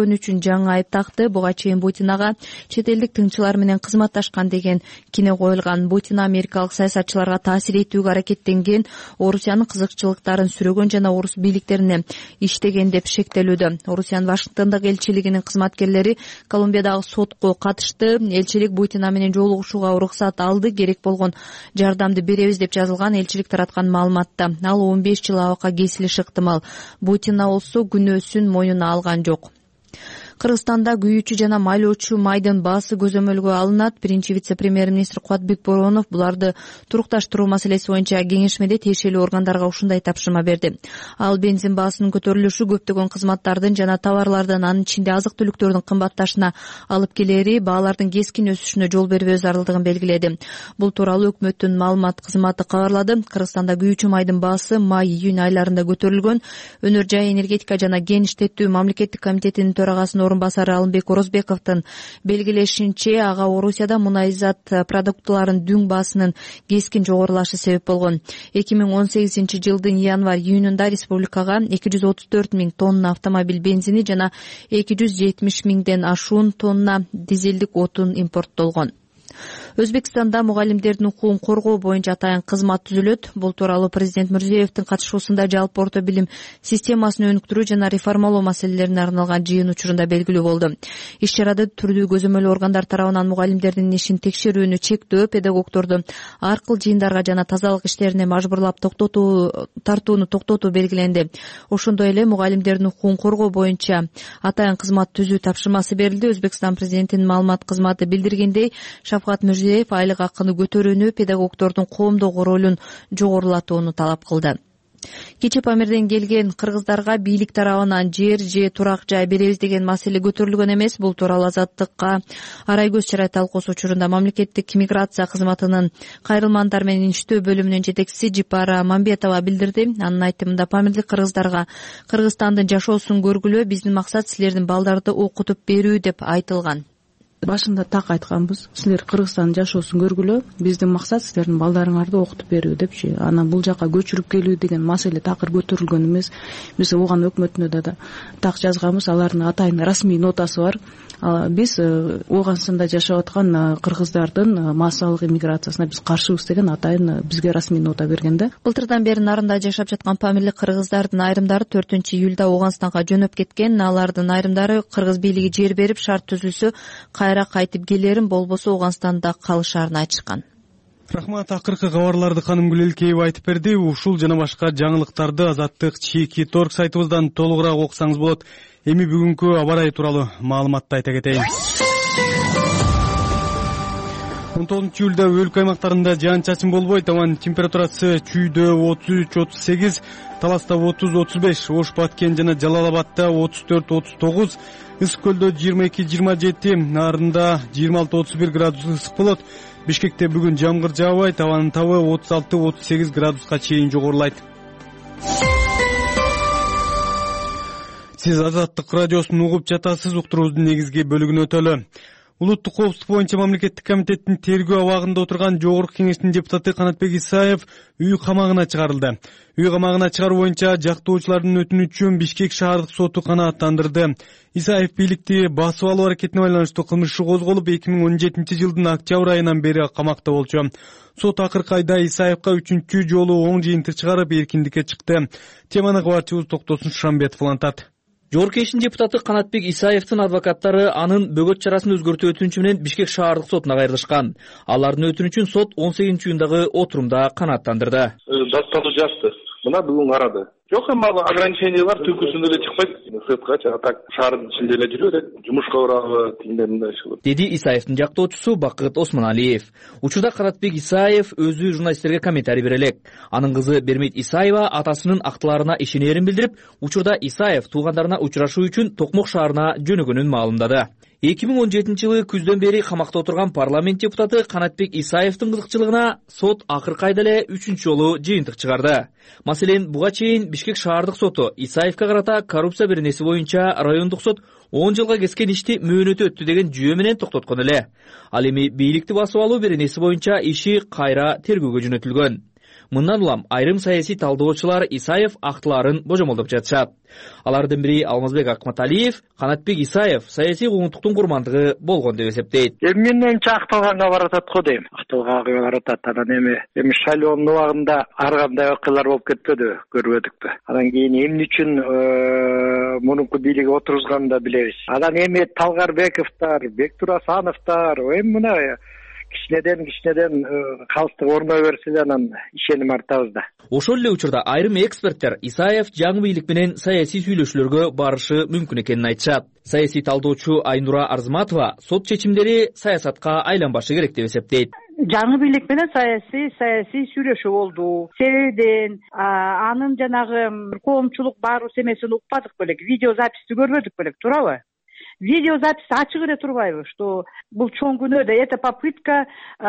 жаңы айып такты. Буга чейин Путинага чет элдик тыңчылар менен кызматташкан деген кине коюлган. Путин америкалык саясатчыларга таасир этүүгө аракеттенген, Орусиянын кызыкчылыктарын сүрөгөн жана орус бийликтерине иштеген деп шектелүүдө. Орусиянын Вашингтондогу элчилигинин кызматкерлери Колумбиядагы сотко катышты. Элчилик Путин менен жолугушууга уруксат алды, керек болгон жардамды беребиз деп жазылган элчилик тараткан маалыматта. Ал он беш жыл абакка кесилиши ыктымал. Путин болсо күнөөсүн мойнуна алган жок. Кыргызстанда күйүүчү жана майлоочу майдын баасы көзөмөлгө алынат. Биринчи вице-премьер-министр Кубатбек Боронов буларды турукташтыруу маселеси боюнча кеңешмеде тиешелүү органдарга ушундай тапшырма берди. Ал бензин баасынын көтөрүлүшү көптөгөн кызматтардын жана товарлардын, анын ичинде азык-түлүктөрдүн кымбатташына алып келери, баалардын кескин өсүшүнө жол бербөө зарылдыгын белгиледи. Бул тууралуу өкмөттүн маалымат кызматы кабарлады. Кыргызстанда күйүүчү майдын баасы май-июнь айларында көтөрүлгөн. Өнөр жай энергетика жана кен иштетүү мамлекеттик комитетинин төрагасынын орун басары Алымбек Орозбековдун белгилешинче, ага Орусияда мунайзат продуктларын дүң баасынын кескин жогорулашы себеп болгон. эки миң он сегизинчи жылдын январь-июнунда республикага эки жүз отуз төрт миң тонна автомобиль бензини жана эки жүз жетимиш миңден ашуун тонна дизелдик отун импорттолгон. Өзбекстанда мугалимдердин укугун коргоо боюнча атайын кызмат түзүлөт. Бул тууралуу президент Мирзиевдин катышуусунда жалпы орто билим системасын өнүктүрүү жана реформалоо маселелерине арналган жыйын учурунда белгилүү болду. Иш чарада түрдүү көзөмөл органдар тарабынан мугалимдердин ишин текшерүүнү чектөө, педагогдорду ар кыл жыйындарга жана тазалык иштерине мажбурлап токтотуу тартууну токтотуу белгиленди. Ошондой эле мугалимдердин укугун коргоо боюнча атайын кызмат түзүү тапшырмасы берилди. Өзбекстан президентинин маалымат кызматы билдиргендей, Шавкат Мирзиеев айлык акыны көтөрүүнү, педагогдордун коомдогу ролун жогорулатууну талап кылды. Кече Памирден келген кыргыздарга бийлик тарабынан жер же турак жай беребиз деген маселе көтөрүлгөн эмес. Бул тууралуу Азаттыкка Арай көз чырай талкуусу учурунда мамлекеттик миграция кызматынын кайрылмандар менен иштөө бөлүмүнүн жетекчиси Жипара Мамбетова билдирди. Анын айтымында памирлик кыргыздарга Кыргызстандын жашоосун көргүлө, биздин максат силердин балдарды окутуп берүү деп айтылган. Башында так айтканбыз, силер Кыргызстандын жашоосун көргүлө, биздин максат силердин балдарыңарды окутуп берүү депчи. Анан бул жака көчүрүп келүү деген маселе такыр көтөрүлгөн эмес. Биз оған өкмөтүнө да так жазганбыз, алардын атайын расмий нотасы бар. Биз Оганстанда жашап аткан кыргыздардын массалык иммиграциясына биз каршыбыз деген атайын бизге расмий нота берген да. Былтырдан бери нарында жашап жаткан памирлик кыргыздардын айрымдары төртүнчү июлда Оганстанга жөнөп кеткен. Алардын айрымдары кыргыз бийлиги жер берип, шарт түзүлсө кайра кайтып келерин, болбосо Оганстанда калышарын айтышкан. Рахмат, акыркы кабарларды Ханым Гүлелкеева айтып берди. Ушул жана башка жаңылыктарды Азаттык чеки торг сайтыбыздан толугураак окусаңыз болот. Эми бүгүнкү аба ырайы тууралуу маалыматты айта кетейин. он тогузунчу июлда өлкө аймактарында жаан чачын болбойт. Абанын температурасы Чүйдө отуз үч отуз сегиз, Таласта отуз отуз беш, Ош Баткен жана Жалал Абадта отуз төрт отуз тогуз, Ысык көлдө жыйырма эки жыйырма жети, Нарында жыйырма алты отуз бир градус ысык болот. Бишкекте бүгүн жамгыр жаабайт, абанын табы отуз алты отуз сегиз градуска чейин жогорулайт. Сиз Азаттык радиосун угуп жатасыз. Уктуруубуздун негизги бөлүгүнө өтөлү. Улуттук коопсуздук боюнча мамлекеттик комитеттин тергөө абагында отурган Жогорку кеңештин депутаты Канатбек Исаев үй камагына чыгарылды. Үй камагына чыгаруу боюнча жактоочулардын өтүнүчүн Бишкек шаардык соту канааттандырды. Исаев бийликти басып алуу аракетине байланыштуу кылмыш иши козголуп, эки миң он жетинчи жылдын октябрь айынан бери камакта болчу. Сот акыркы айда Исаевка үчүнчү жолу оң жыйынтык чыгарып, эркиндикке чыкты. Теманы кабарчыбыз Токтосун Шамбетов улантат. Жогорку кеңештин депутаты Канатбек Исаевдин адвокаттары анын бөгөт чарасын өзгөртүү өтүнүчү менен Бишкек шаардык сотуна кайрылышкан. Алардын өтүнүчүн сот он сегизинчи июндагы отурумда канааттандырды. Датталуу жатты. Мына бүгүн карады. Жок, эми ограничениялар түкүсүндө эле чыкпайт. Сыткачы атак шаардын ичинде эле жүрөт. Жумушка барабы, тигиндей мындай иш кылып. Деди Исаевдин жактоочусу Бакыт Осмоналиев. Учурда Канатбек Исаев өзү журналисттерге комментарий бере элек. Анын кызы Бермейт Исаева атасынын актыларына ишенерин билдирип, учурда Исаев туугандарына учурашуу үчүн Токмок шаарына жөнөгөнүн маалымдады. эки миң он жетинчи жылы күздөн бери камакта отурган парламент депутаты Канатбек Исаевдин кызыкчылыгына сот акыркы айда эле үчүнчү жолу жыйынтык чыгарды. Маселен, буга чейин Бишкек шаардык соту Исаевка карата коррупция беренеси боюнча райондук сот он жылга кескен ишти мөөнөтү өттү деген жүйө менен токтоткон эле. Ал эми бийликти басып алуу беренеси боюнча иши кайра тергөөгө жөнөтүлгөн. Мындан улам айрым саясий талдоочулар Исаев актыларын божомолдоп жатышат. Алардын бири Алмазбек Акматалиев Канатбек Исаев саясий куугунтуктун курмандыгы болгон деп эсептейт. Эми менимче акталганга баратат го дейм. Акталганга баратат. Анан эми эми шайлоонун убагында ар кандай окуялар болуп кетпеди, көрбөдүкпү. Анан кийин эмне үчүн мурунку бийлиги отургузганын да билебиз. Анан эми Талгарбековдор, Бектурасановдор, эми мына кичинеден кичинеден калыстык орной берсе анан ишеним артабыз да. Ошол эле учурда айрым эксперттер Исаев жаңы бийлик менен саясий сүйлөшүүлөргө барышы мүмкүн экенин айтышат. Саясий талдоочу Айнура Арзматова сот чечимдери саясатка айланбашы керек деп эсептейт. Жаңы бийлик менен саясий саясий сүйлөшүү болду. Себебиден анын жанагы коомчулук баруу эмесин укпадык белек, видео записти көрбөдүк белек, туурабы? Видеозапись ачык эле турбайбы, что бул чоң күнөөдө это попытка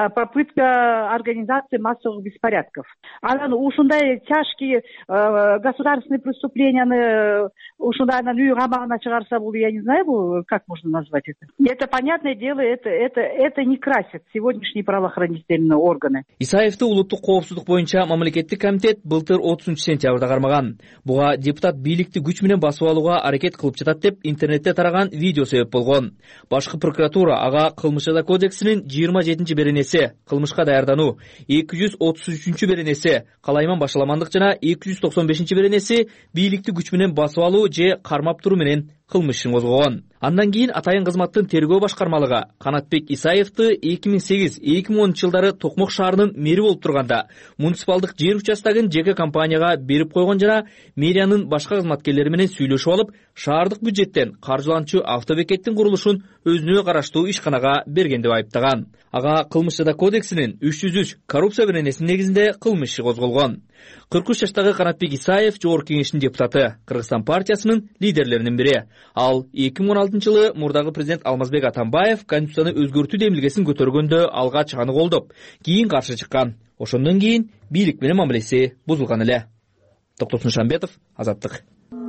попытка организации массовых беспорядков. Анан ушундай тяжкие государственные преступленияны ушундай анан үй камагына чыгарса, бул я не знаю, бул как можно назвать это. Это понятное дело, это это это не красит сегодняшние правоохранительные органы. Исаевди улуттук коопсуздук боюнча мамлекеттик комитет былтыр отузунчу сентябрда кармаган. Буга депутат бийликти күч менен басып алууга аракет кылып жатат деп интернетте тараган видео себеп болгон. Башкы прокуратура ага кылмыш жаза кодексинин жыйырма жетинчи беренеси кылмышка даярдануу, эки жүз отуз үчүнчү беренеси калайман башаламандык жана эки жүз токсон бешинчи беренеси бийликти күч менен басып алуу же кармап туруу менен кылмыш ишин козгогон. Андан кийин атайын кызматтын тергөө башкармалыгы Канатбек Исаевди эки миң сегиз эки миң онунчу жылдары Токмок шаарынын мэри болуп турганда муниципалдык жер участогун жеке компанияга берип койгон жана мэриянын башка кызматкерлери менен сүйлөшүп алып, шаардык бюджеттен каржыланчу автобекеттин курулушун өзүнө караштуу ишканага берген деп айыптаган. Ага кылмыш жаза кодексинин үч жүз үч коррупция беренесинин негизинде кылмыш иши козголгон. кырк үч жаштагы Канатбек Исаев Жогорку кеңештин депутаты, Кыргызстан партиясынын лидерлеринин бири. Ал эки миң он алтынчы жылы мурдагы президент Алмазбек Атамбаев конституцияны өзгөртүү демилгесин көтөргөндө алгач аны колдоп, кийин каршы чыккан. Ошондон кийин бийлик менен мамилеси бузулган эле. Токтосун Шамбетов, Азаттык.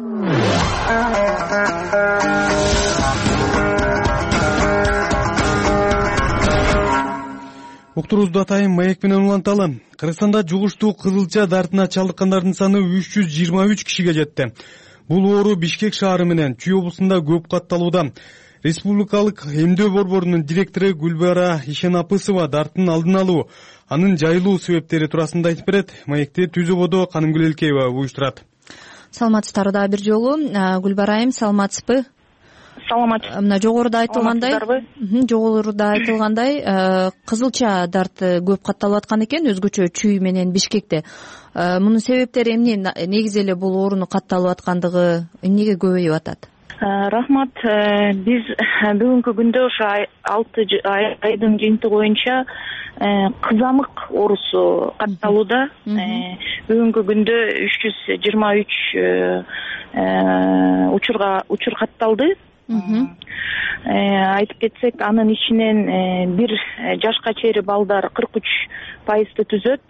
Уктуруубузду атайын маек менен уланталы. Кыргызстанда жугуштуу кызылча дартына чалдыккандардын саны үч жүз жыйырма үч кишиге жетти. Бул оору Бишкек шаары менен Чүй облусунда көп катталууда. Республикалык эмдөө борборунун директору Гүлбара Ишенапысова дарттын алдын алуу, анын жайылуу себептери туурасында айтып берет. Маекти Түзөбодо Канымгүл Элкеева уюштурат. Саламатсыздарбы дагы бир жолу. Гүлбара айым, саламатсызбы? Саламатсыз. Мына жогоруда айтылгандай, жогоруда айтылгандай, кызылча дарты көп катталып аткан экен, өзгөчө Чүй менен Бишкекте. Мунун себептери эмне? Негизи эле бул ооруну катталып аткандыгы эмнеге көбөйүп атат? Рахмат. Биз бүгүнкү күндө ошо алты айдын жыйынтыгы боюнча кызамык оорусу катталууда. Бүгүнкү күндө үч жүз жыйырма үч учурга учур катталды. Айтып кетсек, анын ичинен бир жашка чейин балдар кырк үч пайызды түзөт.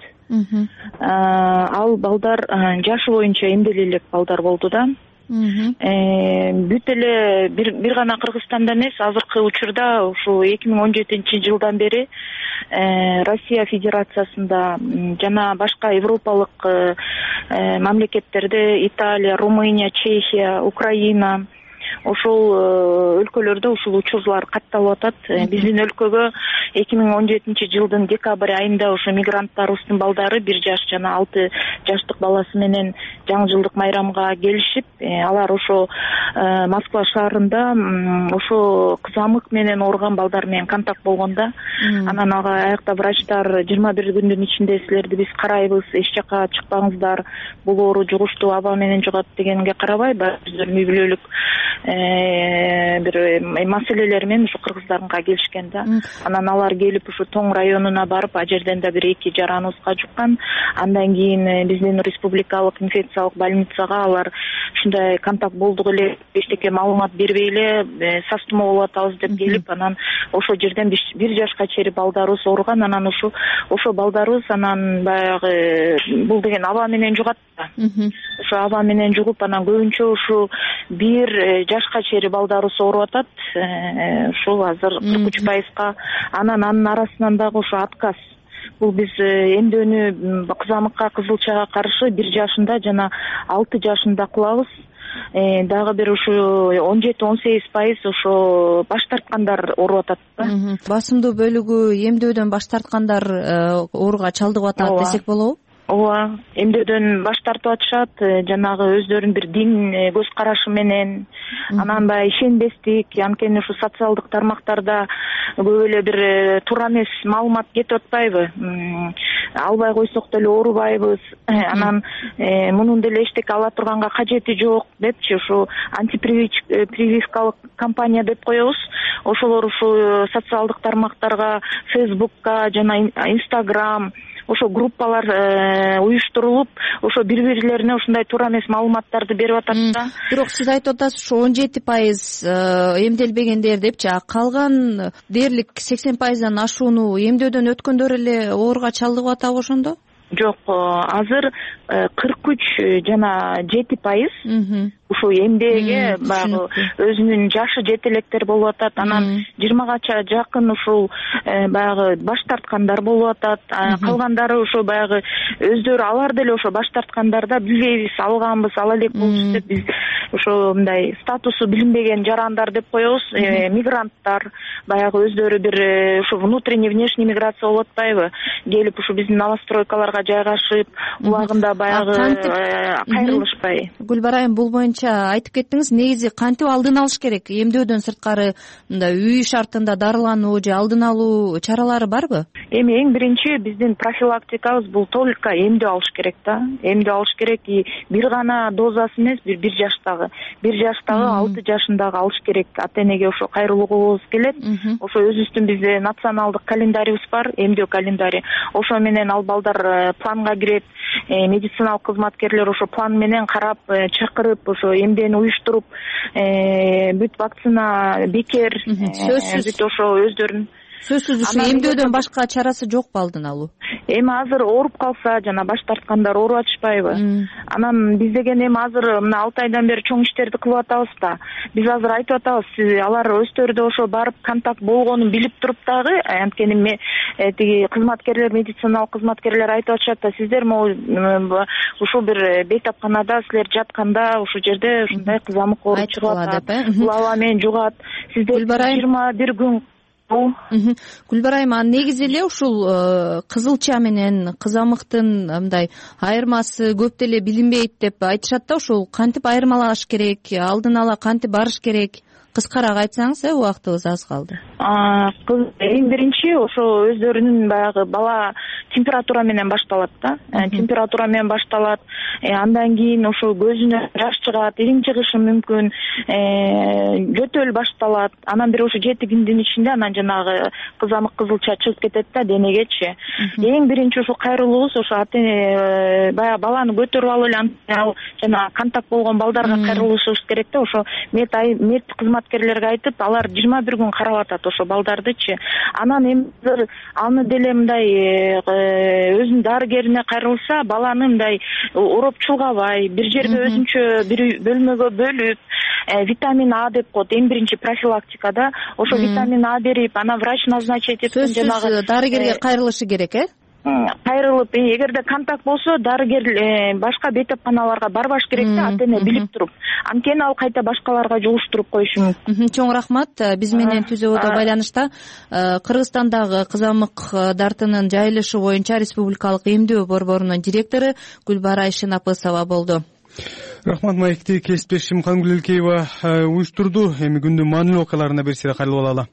Ал балдар жашы боюнча эмделе элек балдар болду да. Бүт эле бир гана Кыргызстанда эмес, азыркы учурда ушу эки миң он жетинчи жылдан бери Россия Федерациясында жана башка европалык мамлекеттерде Италия, Румыния, Чехия, Украина ошол өлкөлөрдө ушул учурлар катталып атат. Биздин өлкөгө эки миң он жетинчи жылдын декабрь айында ошо мигранттарыбыздын балдары бир жаш жана алты жаштык баласы менен жаңы жылдык майрамга келишип, алар ошо Москва шаарында ошо кызамык менен ооруган балдар менен контакт болгонда, анан ага аякта врачтар жыйырма бир күндүн ичинде силерди биз карайбыз, эч жака чыкпаңыздар, бул оору жугуштуу аба менен жугат дегенге карабай, биздер үй бүлөлүк бир маселелер менен ушу кыргыздарга келишкен да. Анан алар келип ушу Тоң районуна барып, а жерден да бир эки жараныбызга жуккан. Андан кийин биздин республикалык инфекциялык больницага алар ушундай контакт болдук эле, эчтеке маалымат бербей эле састыма болуп атабыз деп келип, анан ошо жерден бир жашка чейин балдарыбыз ооруган. Анан ушу ошо балдарыбыз анан баягы бул деген аба менен жугат да. Ошо аба менен жугуп, анан көбүнчө ушу бир жашка чейин балдарыбыз ооруп атат. Ушул азыр кырк үч пайызга. Анан анын арасынан дагы ошо отказ бул биз эмдөөнү кызамыкка кызылчага каршы бир жашында жана алты жашында кылабыз. Дагы бир ушу он жети он сегиз пайыз ошо баш тарткандар ооруп атат да. Басымдуу бөлүгү эмдөөдөн баш тарткандар ооруга чалдыгып атат десек болобу? Ооба, эмдөөдөн баш тартып атышат, жанагы өздөрүнүн бир дин көз карашы менен, анан баягы ишенбестик, анткени ушу социалдык тармактарда көп эле бир туура эмес маалымат кетип атпайбы? Албай койсок деле оорубайбыз, анан мунун деле эчтеке ала турганга кажети жок депчи ушу антипрививкалык кампания деп коебуз. Ошолор ушу социалдык тармактарга, Фейсбукка жана Инстаграм ошо группалар уюштурулуп, ошо бири-бирлерине ушундай туура эмес маалыматтарды берип атат да. Бирок сиз айтып атасыз, ушу он жети пайыз эмделбегендер депчи, а калган дээрлик сексен пайыздан ашууну эмдөөдөн өткөндөр эле ооруга чалдыгып атабы ошондо? Жок, азыр кырк үч жана жети пайыз ушул эмдээге баягы өзүнүн жашы жете электер болуп атат. Анан жыйырмага жакын ушул баягы баш тарткандар болуп атат. Калгандары ошо баягы өздөрү алар деле ошо баш тарткандарда билбейбиз, алганбыз, ала элек болчу деп биз ошо мындай статусу билинбеген жарандар деп коебуз. Мигранттар баягы өздөрү бир ушу внутренний внешний миграция болуп атпайбы? Келип ушу биздин новостройкаларга жайгашып, убагында баягы кайрылышпай. Гүлбарайым, бул боюнча айтып кеттиңиз, негизи кантип алдын алыш керек? Эмдөөдөн сырткары мындай үй шартында дарылануу же алдын алуу чаралары барбы? Эми эң биринчи биздин профилактикабыз бул только эмдөө алыш керек да. Эмдөө алыш керек, бир гана дозасы эмес, бир бир жаштагы, бир жаштагы, алты жашындагы алыш керек. Ата-энеге ошо кайрылуугубуз келет. Ошо өзүбүздүн бизде националдык календарибиз бар, эмдөө календари. Ошо менен ал балдар планга кирет. Медициналык кызматкерлер ошо план менен карап, чакырып, ошо эмдөөнү уюштуруп, бүт вакцина бекер, бүт ошо өздөрүнүн сөзсүз ушу эмдөөдөн башка чарасы жокпу алдын алуу? Эми азыр ооруп калса жана баш тарткандар ооруп атышпайбы? Анан биз деген эми азыр мына алты айдан бери чоң иштерди кылып атабыз да. Биз азыр айтып атабыз, алар өздөрү да ошо барып контакт болгонун билип туруп дагы, анткени тиги кызматкерлер, медициналык кызматкерлер айтып атышат да, сиздер могу ушул бир бейтапканада силер жатканда ушул жерде ушундай кызамык ооруп чыгып атат, бул аба менен жугат, сиздер жыйырма бир күн. Гүлбарайым, негизи эле ушул кызылча менен кызамыктын мындай айырмасы көп деле билинбейт деп айтышат да, ушул кантип айырмалаш керек, алдын ала кантип барыш керек? Кыскараак айтсаңыз, э, убактыбыз аз калды. Эң биринчи ошо өздөрүнүн баягы бала температура менен башталат да. Температура менен башталат. Андан кийин ошо көзүнө жаш чыгат, ириң чыгышы мүмкүн, жөтөл башталат. Анан бир ошо жети күндүн ичинде анан жанагы кызамык кызылча чыгып кетет да денегечи. Эң биринчи ошо кайрылуубуз ошо ата-эне баягы баланы көтөрүп алып эле ал жана контакт болгон балдарга кайрылышыбыз керек да. Ошо мед мед кызматкерлерге айтып, алар жыйырма бир күн карап атат ошо балдардычы. Анан эми аны деле мындай өзүнүн дарыгерине кайрылса, баланы мындай ороп чулгабай, бир жерге өзүнчө бир бөлмөгө бөлүп, витамин А деп коет, эң биринчи профилактикада ошо витамин А берип, анан врач назначить эткен жанагы. Сөзсүз дарыгерге кайрылышы керек, э? Кайрылып, эгерде контакт болсо, дарыгер башка бейтапканаларга барбаш керек да, ата-эне билип туруп. Анткени ал кайта башкаларга жугуштуруп коюшу мүмкүн. Чоң рахмат. Биз менен түзөбөдө байланышта Кыргызстандагы кызамык дартынын жайылышы боюнча республикалык эмдөө борборунун директору Гүлбарай Шынапысова болду. Рахмат, маекти кесиптешим Кангүл Элкеева уюштурду. Эми күндүн маанилүү окуяларына берсе кайрылып алалы.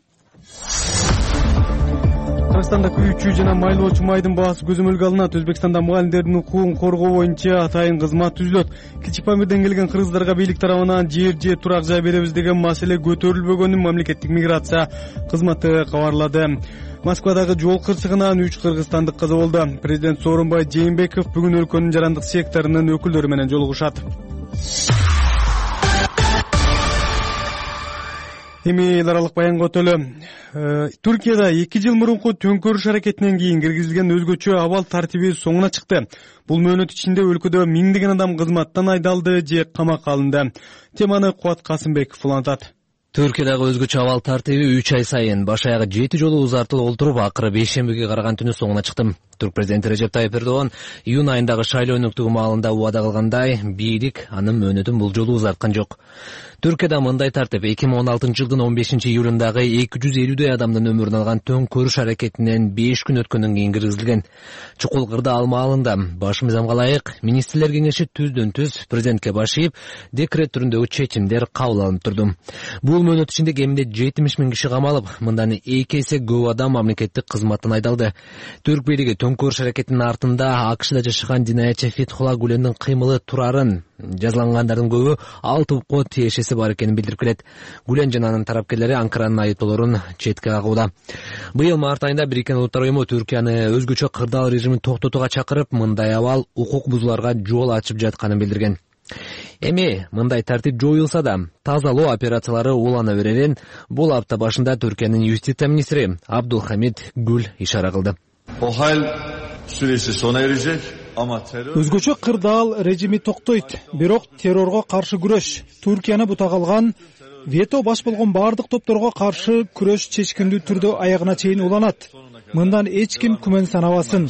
Кыргызстанда күйүүчү жана майлоочу майдын баасы көзөмөлгө алынат. Өзбекстанда мугалимдердин укугун коргоо боюнча атайын кызмат түзүлөт. Кичи Памирден келген кыргыздарга бийлик тарабынан жер же турак жай беребиз деген маселе көтөрүлбөгөнүн мамлекеттик миграция кызматы кабарлады. Москвадагы жол кырсыгынан үч кыргызстандык каза болду. Президент Сооронбай Жээнбеков бүгүн өлкөнүн жарандык секторунун өкүлдөрү менен жолугушат. Эми эл аралык баянга өтөлү. Түркияда эки жыл мурунку төңкөрүш аракетинен кийин киргизилген өзгөчө абал тартиби соңуна чыкты. Бул мөөнөт ичинде өлкөдө миңдеген адам кызматтан айдалды же камакка алынды. Теманы Кубат Касымбеков улантат. Түркиядагы өзгөчө абал тартиби үч ай сайын баш аягы жети жолу узартылып олтуруп, акыры бейшембиге караган түнү соңуна чыкты. Түрк президенти Режеп Тайып Эрдоган июнь айындагы шайлоо өнөктүгү маалында убада кылгандай, бийлик анын мөөнөтүн бул жолу узарткан жок. Түркияда мындай тартип эки миң он алтынчы жылдын он бешинчи июлундагы эки жүз элүүдөй адамдын өмүрүн алган төңкөрүш аракетинен беш күн өткөндөн кийин киргизилген. Чукул кырда ал маалында баш мыйзамга ылайык министрлер кеңеши түздөн түз президентке баш ийип, декрет түрүндөгү чечимдер кабыл алынып турду. Бул мөөнөт ичинде кеминде жетимиш миң киши камалып, мындан эки эсе көп адам мамлекеттик кызматтан айдалды. Түрк бийлиги төңкөрүш аракетинин артында АКШда жашаган динаятчы Фетхулла Гулендин кыймылы турарын, жазалангандардын көбү ал топко тиешеси бар экенин билдирип келет. Гулен жана анын тарапкерлери Анкаранын айыптоолорун четке кагууда. Быйыл март айында Бириккен Улуттар уюму Түркияны өзгөчө кырдаал режимин токтотууга чакырып, мындай абал укук бузууларга жол ачып жатканын билдирген. Эми мындай тартип жоюлса да, тазалоо операциялары улана берерин бул апта башында Түркиянын юстиция министри Абдулхамид Гүл ишара кылды. Өзгөчө кырдаал режими токтойт, бирок террорго каршы күрөш, Түркияны бута калган вето баш болгон бардык топторго каршы күрөш чечкиндүү түрдө аягына чейин уланат. Мындан эч ким күмөн санабасын.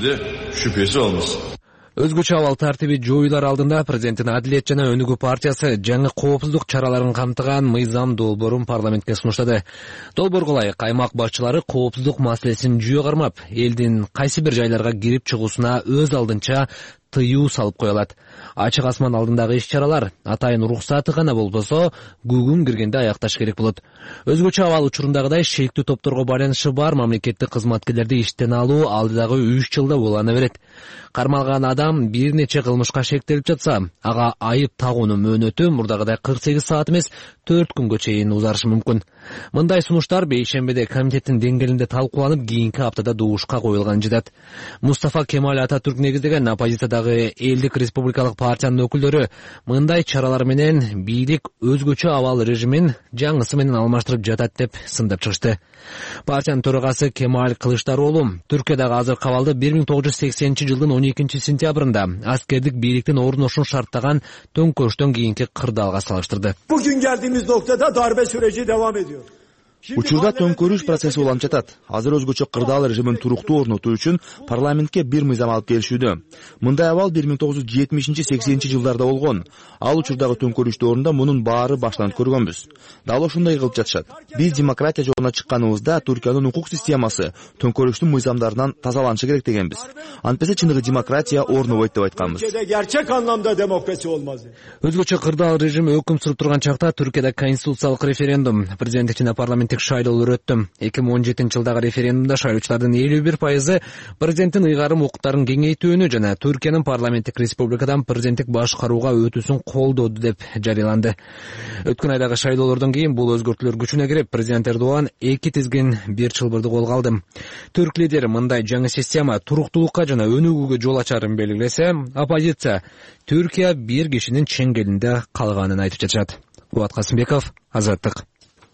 Өзгөчө абал тартиби жоюлар алдында президенттин Адилет жана Өнүгүү партиясы жаңы коопсуздук чараларын камтыган мыйзам долбоорун парламентке сунуштады. Долбоорго ылайык аймак башчылары коопсуздук маселесин жүйө кармап, элдин кайсы бир жайларга кирип чыгуусуна өз алдынча тыюу салып кое алат. Ачык асман алдындагы иш-чаралар атайын уруксаты гана болбосо, күгүн киргенде аякташ керек болот. Өзгөчө абал учурундагыдай шектүү топторго байланышы бар мамлекеттик кызматкерлерди иштен алуу алдыдагы үч жылда улана берет. Кармалган адам бир нече кылмышка шектелип жатса, ага айып тагуунун мөөнөтү мурдагыдай кырк сегиз саат эмес төрт күнгө чейин узарышы мүмкүн. Мындай сунуштар бейшембиде комитеттин деңгээлинде талкууланып, кийинки аптада дуушка коюлган жатат. Мустафа Кемаль Ататүрк негиздеген оппозициядагы Элдик республикалык партиянын өкүлдөрү мындай чаралар менен бийлик өзгөчө абал режимин жаңысы менен алмаштырып жатат деп сындап чыгышты. Партиянын төрагасы Кемаль Кылычдароğlu Түркиядагы азыркы абалды бир миң тогуз жүз сексенинчи жылдын он экинчи сентябрында аскердик бийликтин орношун шарттаган төңкөрүштөн кийинки кырдаалга салыштырды. Bugün geldiğimiz noktada darbe süreci devam ediyor. Учурда төңкөрүш процесси уланып жатат. Азыр өзгөчө кырдаал режимин туруктуу орнотуу үчүн парламентке бир мыйзам алып келишүүдө. Мындай абал бир миң тогуз жүз жетимишинчи сексенинчи жылдарда болгон. Ал учурдагы төңкөрүштөрүндө мунун баары баштанып көргөнбүз. Дал ошондой кылып жатышат. Биз демократия жолуна чыкканыбызда Түркиянын укук системасы төңкөрүштүн мыйзамдарынан тазаланышы керек дегенбиз. Антпесе чыныгы демократия орнобойт деп айтканбыз. Gerçek anlamda demokrasi olmaz. Өзгөчө кырдаал режим өкүм сүрүп турган чакта Түркияда конституциялык референдум, президенттик жана парламент шайлоолор өттү. эки миң он жетинчи жылдагы референдумда шайлоочулардын элүү бир пайызы президенттин ыйгарым укуктарын кеңейтүүнү жана Түркиянын парламенттик республикадан президенттик башкарууга өтүүсүн колдоду деп жарыяланды. Өткөн айдагы шайлоолордон кийин бул өзгөртүүлөр күчүнө кирип, президент Эрдоган эки тизген бир чылбырды колго алды. Түрк лидери мындай жаңы система туруктуулукка жана өнүгүүгө жол ачарын белгилесе, оппозиция Түркия бир кишинин чеңгелинде калганын айтып жатышат. Кубат Касымбеков, Азаттык.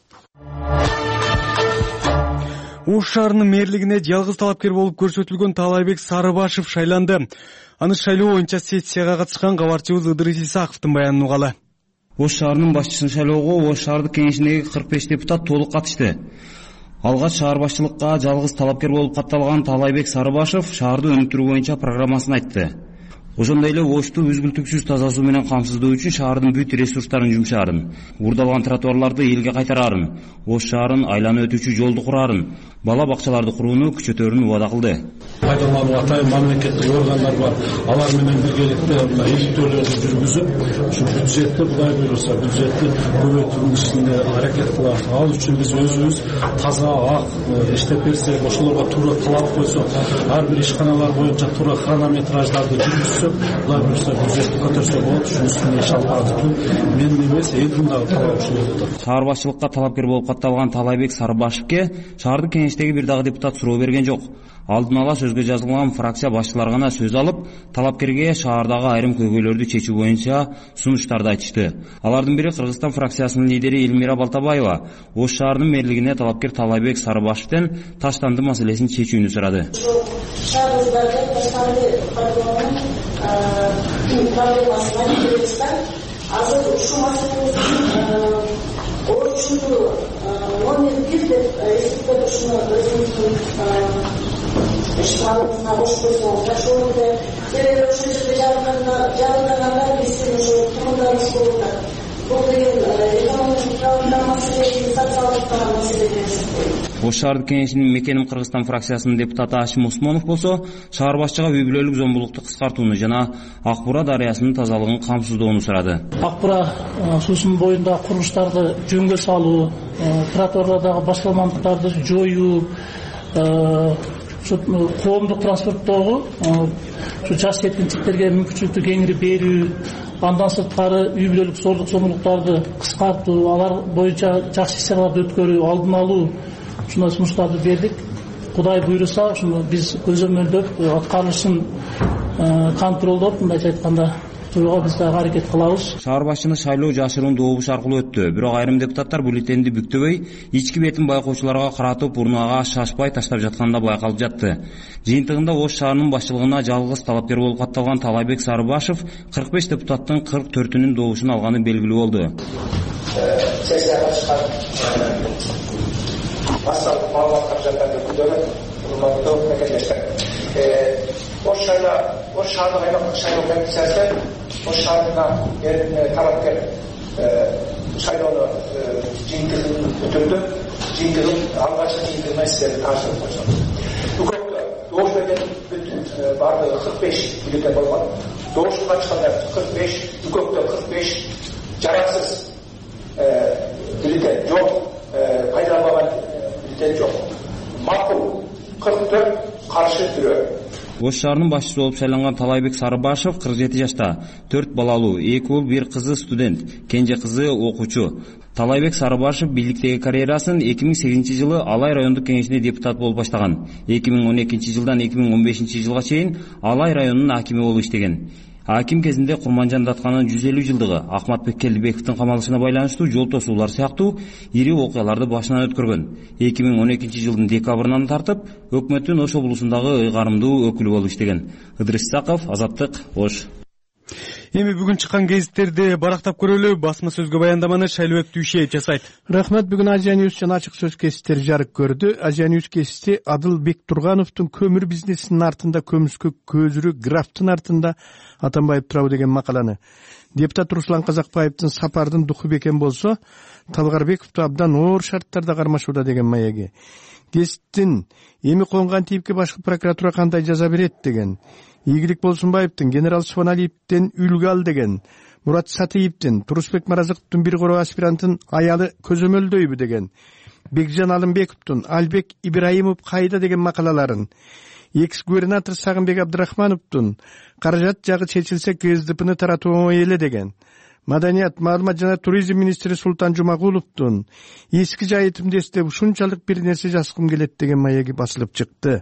Ош шаарынын мэрлигине жалгыз талапкер болуп көрсөтүлгөн Таалайбек Сарыбашев шайланды. Аны шайлоо боюнча сессияга катышкан кабарчыбыз Ыдырыс Исаковдун баянын угалы. Ош шаарынын башчысын шайлоого Ош шаардык кеңешиндеги кырк беш депутат толук катышты. Алгач шаар башчылыкка жалгыз талапкер болуп катталган Таалайбек Сарыбашев шаарды өнүктүрүү боюнча программасын айтты. Ошондой эле Ошту үзгүлтүксүз таза суу менен камсыздоо үчүн шаардын бүт ресурстарын жумшаарын, урдалган тротуарларды элге кайтарарын, Ош шаарын айлана өтүүчү жолду курарын, бала бакчаларды курууну күчөтөрүн убада кылды. Пайдаланууга атайын мамлекеттик органдар бар. Алар менен биргеликте мына иликтөөлөрдү жүргүзүп, ушу бюджетти кудай буйруса, бюджетти көбөйтүүнүн ичинде аракет кылабыз. Ал үчүн биз өзүбүз таза ак иштеп берсек, ошолорго туура талап койсок, ар бир ишканалар боюнча туура хронометраждарды жүргүзсөк, булар буюрса бюджетти көтөрсө болот. Ушунун үстүнө иш алып барат үчүн менин эмес, элдин дагы талабы ушул болот. Шаар башчылыкка талапкер болуп катталган Таалайбек Сарыбашевке шаардык кеңештеги бир дагы депутат суроо берген жок. Алдын ала сөзгө жазылган фракция башчылары гана сөз алып, талапкерге шаардагы айрым көйгөйлөрдү чечүү боюнча сунуштарды айтышты. Алардын бири Кыргызстан фракциясынын лидери Элмира Балтабаева Ош шаарынын мэрлигине талапкер Таалайбек Сарыбашевден таштанды маселесин чечүүнү сурады. Шаарыбыздагы таштанды проблеманын проблемасына Кыргызстан азыр ушул маселени Ош ушуну номер бир деп эсептеп ушуну өзүңүздүн ишмалыңызга кошуп койсоңуз жакшы болот деп. Себеби ошол жерде жабыркагандар биздин ошо тургундарыбыз болуп атат. Бул деген экономикалык маселе, социалдык маселе деп эсептейм. Ош шаардык кеңешинин Мекеним Кыргызстан фракциясынын депутаты Ашим Усмонов болсо шаар башчыга үй бүлөлүк зомбулукту кыскартууну жана Ак Бура дарыясынын тазалыгын камсыздоону сурады. Ак Бура суусунун боюндагы курулуштарды жөнгө салуу, тротуардагы башкалмандыктарды жоюу, коомдук транспорттогу жаш жеткинчектерге мүмкүнчүлүктү кеңири берүү, андан сырткары үй бүлөлүк зордук зомбулуктарды кыскартуу, алар боюнча жакшы иш-чараларды өткөрүү, алдын алуу ушундай сунуштарды бердик. Кудай буйруса, ушуну биз көзөмөлдөп, аткарылышын контролдоп, мындайча айтканда турууга биз дагы аракет кылабыз. Шаар башчыны шайлоо жашыруун добуш аркылуу өттү. Бирок айрым депутаттар бюллетенди бүктөбөй, ички бетин байкоочуларга каратып, урнага шашпай таштап жатканда байкалып жатты. Жыйынтыгында Ош шаарынын башчылыгына жалгыз талапкер болуп катталган Талайбек Сарыбашев кырк беш депутаттын кырк төртүнүн добушун алганы белгилүү болду. Сессияга чыккан массалык маалыматтар жаткан өкүлдөрү, урматтуу мекендештер. Ош шайлоо, Ош шаардык аймактык шайлоо комиссиясы Ош шаарына талапкер шайлоону жыйынтыгын өтүндү. Жыйынтыгын алгачкы жыйынтыгына сиздерге тапшырып койсоңуз. Үкмөткө добуш берген бардыгы кырк беш бюллетен болгон. Добушка катышкандар кырк беш, үкмөттө кырк беш, жараксыз бюллетен жок, пайдаланбаган бюллетен жок. Макул кырк төрт, каршы бирөө. Ош шаарынын башчысы болуп шайланган Талайбек Сарыбашев кырк жети жашта, төрт балалуу, эки уул, бир кызы студент, кенже кызы окуучу. Талайбек Сарыбашев бийликтеги карьерасын эки миң сегизинчи жылы Алай райондук кеңешине депутат болуп баштаган. эки миң он экинчи жылдан эки миң он бешинчи жылга чейин Алай районунун акими болуп иштеген. Аким кезинде Курманжан Датканынын жүз элүү жылдыгы, Акматбек Келдибековдун камалышына байланыштуу жол тосуулар сыяктуу ири окуяларды башынан өткөргөн. эки миң он экинчи жылдын декабрынан тартып, өкмөттүн Ош облусундагы ыйгарымдуу өкүлү болуп иштеген. Ыдырыс Исаков, Азаттык, Ош. Эми бүгүн чыккан гезиттерди барактап көрөлү. Басма сөзгө баяндаманы Шайлообек Түйшеев жасайт. Рахмат. Бүгүн Азия Ньюс жана ачык сөз кесиптери жарык көрдү. Азия Ньюс кесити Адылбек Тургановдун көмүр бизнесинин артында көмүскө көзүрү графтын артында Атамбаев турабы деген макаланы. Депутат Руслан Казакбаевдин сапардын духу бекен болсо, Талгарбековду абдан оор шарттарда кармашууда деген маяги. Кеситтин эми конгон типке башкы прокуратура кандай жаза берет деген. Ийгилик Болсунбаевдин генерал Субаналиевден үлгү ал деген. Мурат Сатыевдин Турусбек Маразыковдун бир короо аспирантын аялы көзөмөлдөйбү деген. Бекжан Алымбековдун Албек Ибраимов кайда деген макалаларын. Экс-губернатор Сагынбек Абдрахмановдун каражат жагы чечилсе КСДПны таратуу оңой эле деген. Маданият, маалымат жана туризм министри Султан Жумагуловдун эски жайытымды эстеп ушунчалык бир нерсе жазгым келет деген маяги басылып чыкты.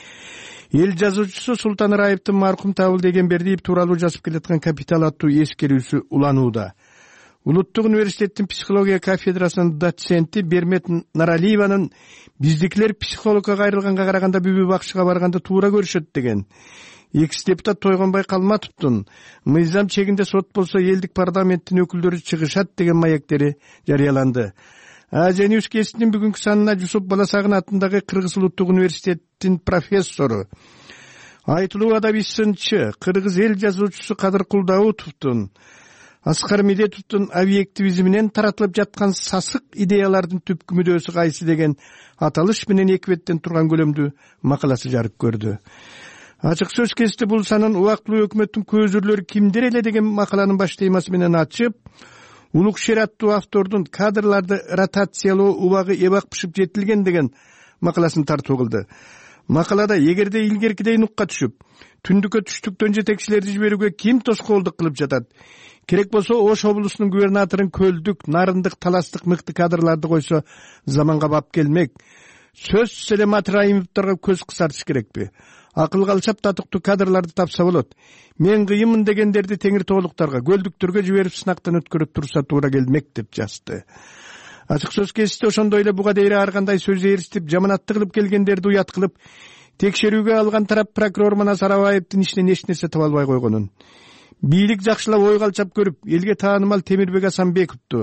Эл жазуучусу Султан Раевдин маркум Табыл Дегенбердиев тууралуу жазып келаткан Капитал аттуу эскерүүсү уланууда. Улуттук университеттин психология кафедрасынын доценти Бермет Наралиеванын биздикилер психологко кайрылганга караганда бүбү бакчыга барганда туура көрүшөт деген. Экс-депутат Тойгонбай Калматовдун мыйзам чегинде сот болсо элдик парламенттин өкүлдөрү чыгышат деген маектери жарыяланды. Азия Ньюс кеситинин бүгүнкү санына Жусуп Баласагын атындагы Кыргыз улуттук университеттин профессору, айтылуу адабий сынчы, кыргыз эл жазуучусу Кадыркул Даутовдун, Аскар Медетовдун объективизминен таратылып жаткан сасык идеялардын түпкү мүдөөсү кайсы деген аталыш менен эки беттен турган көлөмдүү макаласы жарык көрдү. Ачык сөз кести бул санын убактылуу өкмөттүн көзүрлөрү кимдер эле деген макаланын баш темасы менен ачып, Улукшер аттуу автордун кадрларды ротациялоо убагы эбак бышып жетилген деген макаласын тартуу кылды. Макалада эгерде илгеркидей нукка түшүп, түндүккө түштүктөн жетекчилерди жиберүүгө ким тоскоолдук кылып жатат? Керек болсо Ош облусунун губернаторун көлдүк, нарындык, таластык мыкты кадрларды койсо заманга бап келмек. Сөзсүз эле Матраимовдорго көз кысартыш керекпи? Акылга алчап татыктуу кадрларды тапса болот. Мен кыйынмын дегендерди теңир тоолуктарга, көлдүктөргө жиберип сынактан өткөрүп турса туура келмек деп жазды. Ачык сөз кести ошондой эле буга дейре ар кандай сөз ээрстип, жаманатты кылып келгендерди уят кылып, текшерүүгө алган тарап прокурор Манас Арабаевдин ишинен эч нерсе таба албай койгонун. Бийлик жакшылап ойго алчап көрүп, элге таанымал Темирбек Асанбековду,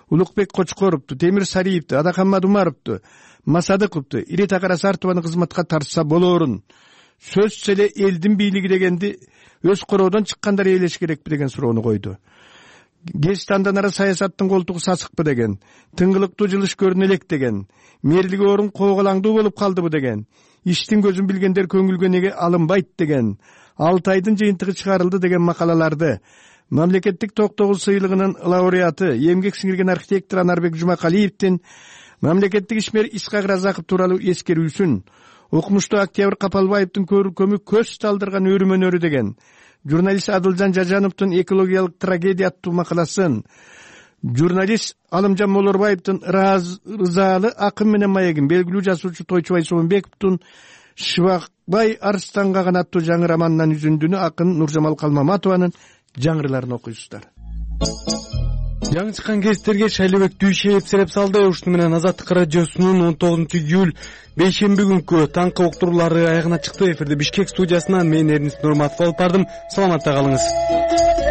Улукбек Кочкоровду, Темир Сариевди, Адакаммат Умаровду, Масадыковду, Ирет Акара Сартованы кызматка тартса болоорун. Сөзсүз эле элдин бийлиги дегенди өз короодон чыккандар ээлеш керекпи деген суроону койду. Кез танданара саясаттын колтугу сасыкпы деген, тыңгылыктуу жылыш көрүнө элек деген, мэрлик орун коогалаңдуу болуп калдыбы деген, иштин көзүн билгендер көңүлгө неге алынбайт деген, алты айдын жыйынтыгы чыгарылды деген макалаларды мамлекеттик токтогул сыйлыгынын лауреаты, эмгек сиңирген архитектор Анарбек Жумакалиевдин мамлекеттик ишмер Исхак Разаков тууралуу эскерүүсүн, окумуштуу Октябрь Капалбаевдин көркөмү көз талдырган өрүмөнөрү деген, журналист Адылжан Жажановдун экологиялык трагедия аттуу макаласын, журналист Алымжан Молорбаевдин Рызалы акын менен маегин, белгилүү жазуучу Тойчубай Собонбековдун Шыбакбай Арстанга канаттуу жаңы романынан үзүндүнү акын Нуржамал Калмаматованын жаңырыларын окуйсуздар. Жаңы чыккан кесиптерге Шайлебек Дүйшеев сереп салды. Ушуну менен Азаттык радиосунун он тогузунчу июль бейшемби күнкү таңкы уктуруулары аягына чыкты. Эфирде Бишкек студиясынан мен Эрнис Нурматов алып бардым. Саламатта калыңыз.